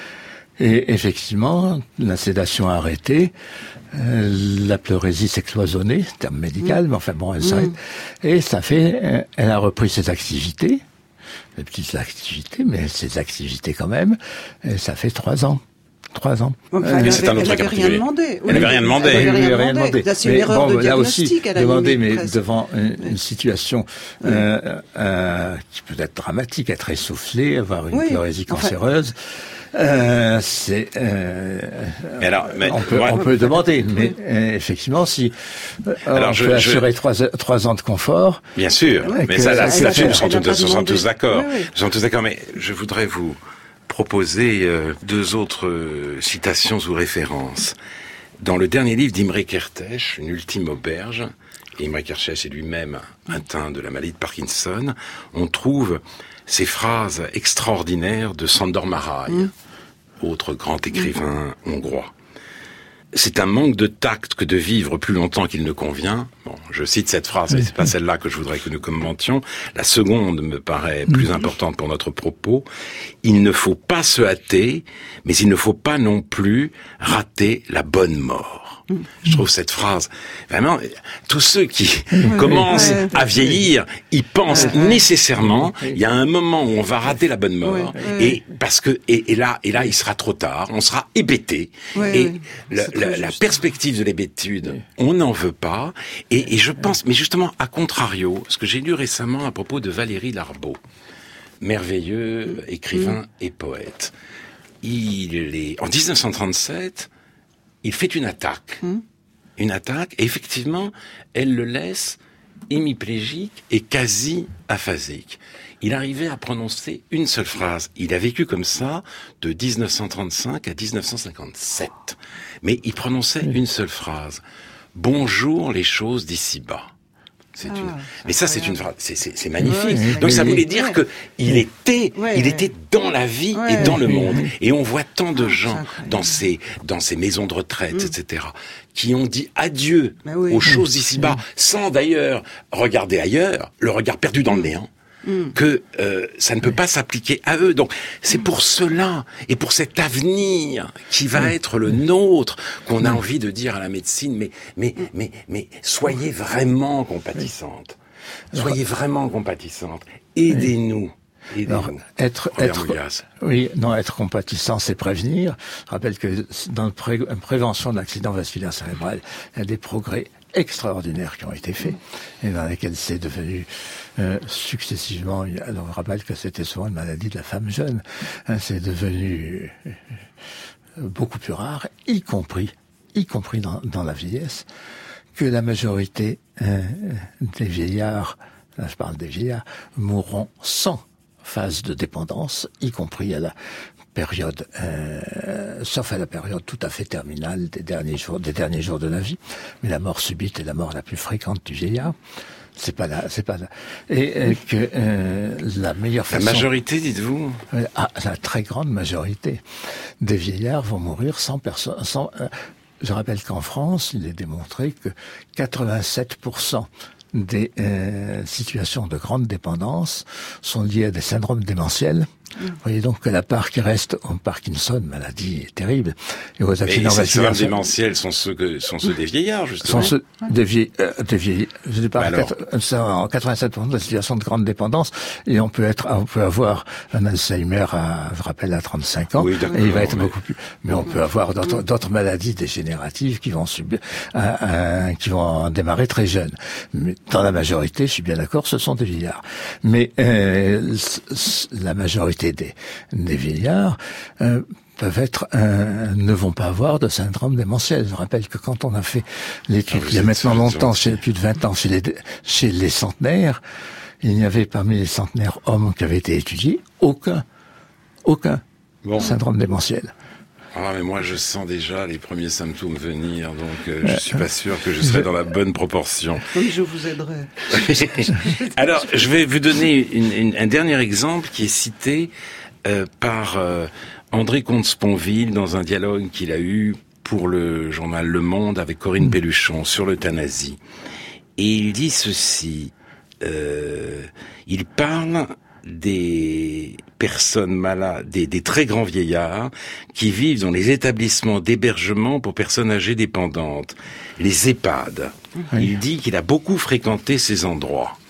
Et effectivement, la sédation arrêtée, euh, la pleurésie s'est cloisonnée, terme médical, mmh. mais enfin bon, elle s'arrête. Mmh. Et ça fait, euh, elle a repris ses activités, des petites activités, mais ses activités quand même, et ça fait trois ans. Trois ans. Enfin, elle mais avait, c'est un autre elle avait rien demandé. Elle n'avait rien demandé. Elle n'avait rien demandé. Là, c'est une erreur bon, de diagnostic. Là aussi, à la demandé, limite, mais presque. devant une, une situation oui. euh, euh, qui peut être dramatique, être essoufflé, avoir une oui. pleurésie cancéreuse. Enfin, Euh, c'est. Euh, mais alors, mais, on peut, ouais. on peut demander, mais euh, effectivement, si euh, alors, on je, peut assurer je... trois, trois ans de confort. Bien sûr, mais ça, là, là-dessus, nous sommes tous, sont tous d'accord. Oui, oui. Nous sommes tous d'accord, mais je voudrais vous proposer euh, deux autres euh, citations ou références. Dans le dernier livre d'Imre Kertész, Une ultime auberge, et Imre Kertész est lui-même atteint de la maladie de Parkinson, on trouve ces phrases extraordinaires de Sándor Márai, mmh. autre grand écrivain mmh. hongrois. C'est un manque de tact que de vivre plus longtemps qu'il ne convient. Bon, je cite cette phrase, mais c'est pas celle-là que je voudrais que nous commentions. La seconde me paraît plus importante pour notre propos. Il ne faut pas se hâter, mais il ne faut pas non plus rater la bonne mort. Je trouve cette phrase, vraiment, tous ceux qui commencent à vieillir, ils pensent nécessairement, il y a un moment où on va rater la bonne mort, et parce que, et, et là, et là, il sera trop tard, on sera hébété, et la, la, la perspective de l'hébétude, on n'en veut pas, et, et je pense, mais justement, à contrario, ce que j'ai lu récemment à propos de Valéry Larbaud, merveilleux écrivain et poète, il est, en dix-neuf cent trente-sept, il fait une attaque, mmh. une attaque, et effectivement, elle le laisse hémiplégique et quasi aphasique. Il arrivait à prononcer une seule phrase. Il a vécu comme ça de dix-neuf cent trente-cinq à dix-neuf cent cinquante-sept. Mais il prononçait une seule phrase. Bonjour les choses d'ici-bas. C'est ah, une... Mais ça, c'est une phrase, c'est, c'est, c'est magnifique. Ouais, Donc ça voulait dire ouais. que il était, ouais, il ouais. était dans la vie ouais, et dans le monde. Et on voit tant de gens dans ces, dans ces maisons de retraite, mm. et cetera, qui ont dit adieu oui. aux choses d'ici-bas, mm. sans d'ailleurs regarder ailleurs, le regard perdu dans le néant. Mm. que euh, ça ne peut pas s'appliquer à eux. Donc c'est pour cela et pour cet avenir qui va mm. être le nôtre qu'on a mm. envie de dire à la médecine mais mais mm. mais mais soyez vraiment compatissante. Soyez Alors, vraiment compatissante. Aidez-nous. Aidez-nous. Alors, être être oui, non, être compatissant, c'est prévenir. Je rappelle que dans la pré- prévention de l'accident vasculaire cérébral, il y a des progrès extraordinaires qui ont été faits et dans lesquels c'est devenu euh, successivement, alors on rappelle que c'était souvent une maladie de la femme jeune, hein, c'est devenu euh, beaucoup plus rare, y compris, y compris dans, dans la vieillesse, que la majorité euh, des vieillards, là je parle des vieillards, mourront sans phase de dépendance, y compris à la période, euh, sauf à la période tout à fait terminale des derniers jours, des derniers jours de la vie. Mais la mort subite est la mort la plus fréquente du vieillard. C'est pas là, c'est pas là. Et euh, que euh, la meilleure façon. La majorité, dites-vous. Euh, ah, la très grande majorité des vieillards vont mourir sans personne. Sans. Euh, je rappelle qu'en France, il est démontré que quatre-vingt-sept pour cent des euh, situations de grande dépendance sont liées à des syndromes démentiels. Mmh. Vous voyez donc que la part qui reste au Parkinson, maladie terrible, et aux accidents vasculaires. Les syndromes démentiels sont ceux que sont ceux des vieillards, justement. Sont ceux des vieillards. Euh, des vieillards. Je dis pas bah en quatre-vingt-sept pour cent de situations de grande dépendance, et on peut être, on peut avoir un Alzheimer à, je rappelle, à trente-cinq ans, oui, et il va être mais... beaucoup plus. Mais on peut avoir d'autres, d'autres maladies dégénératives qui vont subir, euh, euh, qui vont démarrer très jeunes. Mais dans la majorité, je suis bien d'accord, ce sont des vieillards. Mais euh, la majorité Des, des vieillards euh, peuvent être euh, ne vont pas avoir de syndrome démentiel. Je rappelle que quand on a fait l'étude ah, il y a maintenant longtemps, chez plus de vingt ans, chez les chez les centenaires, il n'y avait parmi les centenaires hommes qui avaient été étudiés aucun aucun bon. syndrome démentiel. Ah mais moi je sens déjà les premiers symptômes venir, donc euh, je suis pas sûr que je serai dans la bonne proportion. Oui, je vous aiderai. Alors je vais vous donner une, une, un dernier exemple qui est cité euh, par euh, André Comte-Sponville dans un dialogue qu'il a eu pour le journal Le Monde avec Corinne Pelluchon sur l'euthanasie. Et il dit ceci, euh, il parle des personnes malades, des, des très grands vieillards qui vivent dans les établissements d'hébergement pour personnes âgées dépendantes, les EHPAD. Oui. Il dit qu'il a beaucoup fréquenté ces endroits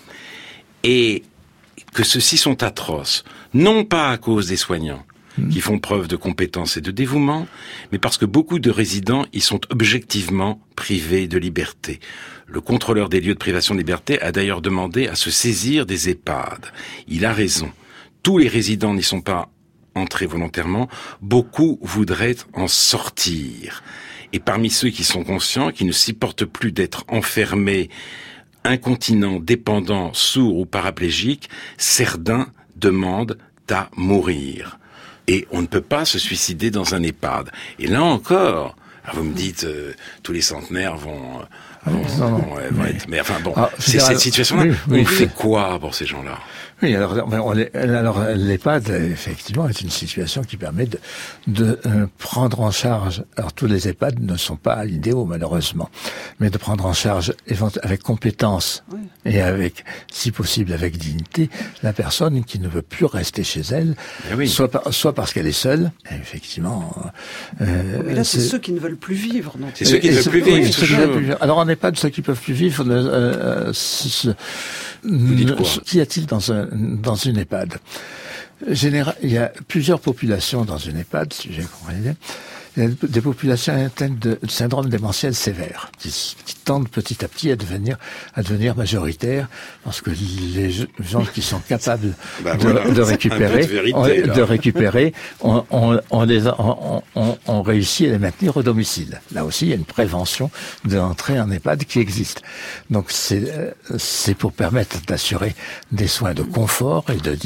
et que ceux-ci sont atroces, non pas à cause des soignants mmh. qui font preuve de compétence et de dévouement, mais parce que beaucoup de résidents y sont objectivement privés de liberté. Le contrôleur des lieux de privation de liberté a d'ailleurs demandé à se saisir des EHPAD. Il a raison. Tous les résidents n'y sont pas entrés volontairement. Beaucoup voudraient en sortir. Et parmi ceux qui sont conscients, qui ne supportent plus d'être enfermés, incontinents, dépendants, sourds ou paraplégiques, certains demandent à mourir. Et on ne peut pas se suicider dans un EHPAD. Et là encore, vous me dites, euh, tous les centenaires vont... Bon, non, non, ouais, mais... Être, mais enfin bon, ah, c'est cette situation-là. Oui, oui, on oui. fait quoi pour ces gens-là? Oui, alors, on est, alors l'EHPAD, effectivement, est une situation qui permet de, de euh, prendre en charge. Alors tous les EHPAD ne sont pas idéaux malheureusement, mais de prendre en charge avec compétence oui. et avec, si possible, avec dignité, la personne qui ne veut plus rester chez elle, oui. soit, par, soit parce qu'elle est seule. Et effectivement. Euh, mais là, c'est, c'est ceux qui ne veulent plus vivre. Donc. C'est ceux qui ne veulent plus vivre. Oui, ceux qui veulent plus vivre. Alors en EHPAD, ceux qui peuvent plus vivre. Euh, ce, Vous dites quoi? Qu'y a-t-il dans un dans une EHPAD? Général, il y a plusieurs populations dans une EHPAD, si j'ai compris bien. Il y a des populations atteintes de syndrome démentiel sévère, qui, qui tendent petit à petit à devenir, à devenir majoritaires, parce que les gens qui sont capables bah de, voilà, de récupérer, de, vérité, on, de récupérer, on, on, on les a, on, on, on réussit à les maintenir au domicile. Là aussi, il y a une prévention de l'entrée en EHPAD qui existe. Donc c'est, c'est pour permettre d'assurer des soins de confort et de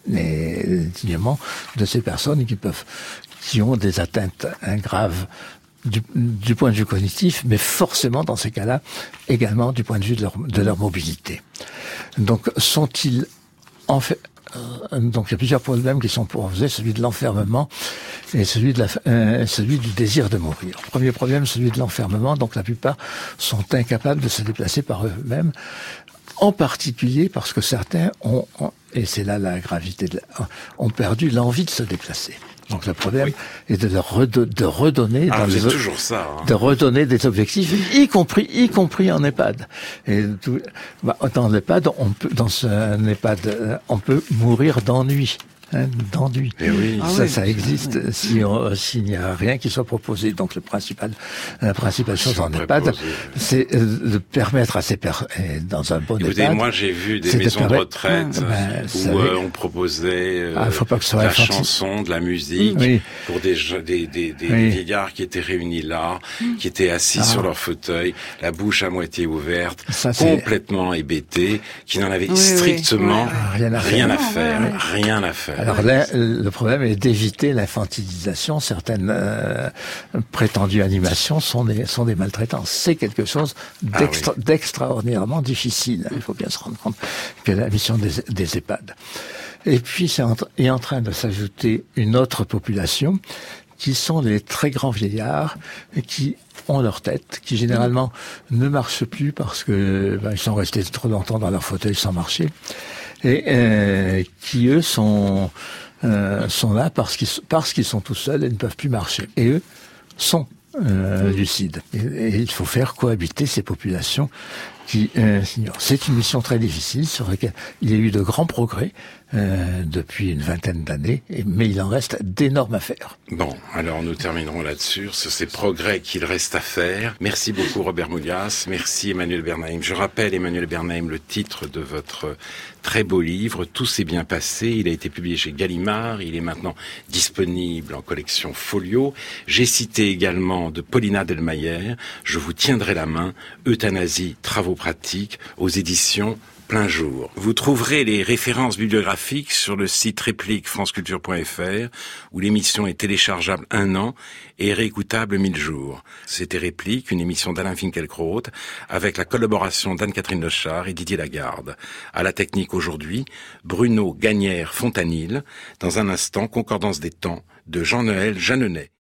dignement de ces personnes qui peuvent, qui ont des atteintes graves du, du point de vue cognitif, mais forcément dans ces cas-là également du point de vue de leur, de leur mobilité. Donc sont-ils en fait euh, donc il y a plusieurs problèmes qui sont posés, celui de l'enfermement et celui de la, euh, celui du désir de mourir. Premier problème, celui de l'enfermement. Donc la plupart sont incapables de se déplacer par eux-mêmes. En particulier parce que certains ont, ont et c'est là la gravité, de la, ont perdu l'envie de se déplacer. Donc le problème oui. est de, leur redo, de redonner, ah, dans les, toujours ça, hein. de redonner des objectifs, y compris, y compris en EHPAD. Et tout, bah, dans l'EHPAD, on peut, dans un EHPAD, on peut mourir d'ennui. Hein, d'ennui. Et oui. Ça, ah oui, ça existe oui. si on, s'il n'y a rien qui soit proposé. Donc le principal, la principale chose en EHPAD, c'est de permettre à ces personnes, dans un bon Écoutez, EHPAD. Moi, j'ai vu des maisons de, de retraite ben, où euh, on proposait euh, ah, faut pas que ce soit de la infantile. chanson, de la musique oui. pour des des des, des oui. vieillards qui étaient réunis là, qui étaient assis ah. sur leur fauteuil, la bouche à moitié ouverte, ça, complètement hébétés, qui n'en avaient oui, strictement oui. rien à faire, rien à faire. Oui. Rien à faire. Alors là, le problème est d'éviter l'infantilisation. Certaines euh, prétendues animations sont des, sont des maltraitances. C'est quelque chose d'extra, ah oui. d'extraordinairement difficile. Il faut bien se rendre compte que la mission des, des EHPAD. Et puis, c'est en, est en train de s'ajouter une autre population qui sont les très grands vieillards qui ont leur tête, qui généralement ne marchent plus parce que ben, ils sont restés trop longtemps dans leur fauteuil sans marcher. Et euh, qui eux sont euh, sont là parce qu'ils parce qu'ils sont tout seuls et ne peuvent plus marcher. Et eux sont euh, lucides. Et, et il faut faire cohabiter ces populations qui euh, s'ignorent. C'est une mission très difficile sur laquelle il y a eu de grands progrès euh, depuis une vingtaine d'années, mais il en reste d'énormes à faire. Bon, alors nous terminerons là-dessus, sur ces progrès qu'il reste à faire. Merci beaucoup Robert Moulias, merci Emmanuel Bernheim. Je rappelle, Emmanuel Bernheim, le titre de votre très beau livre, Tout s'est bien passé. Il a été publié chez Gallimard, il est maintenant disponible en collection Folio. J'ai cité également de Paulina Delmayer, Je vous tiendrai la main, Euthanasie, travaux pratiques, aux éditions Plein Jour. Vous trouverez les références bibliographiques sur le site réplique franceculture point f r où l'émission est téléchargeable un an et réécoutable mille jours. C'était Réplique, une émission d'Alain Finkielkraut avec la collaboration d'Anne-Catherine Lechard et Didier Lagarde. À la technique aujourd'hui, Bruno Gagnère-Fontanil. Dans un instant, Concordance des temps de Jean-Noël Jeanneney.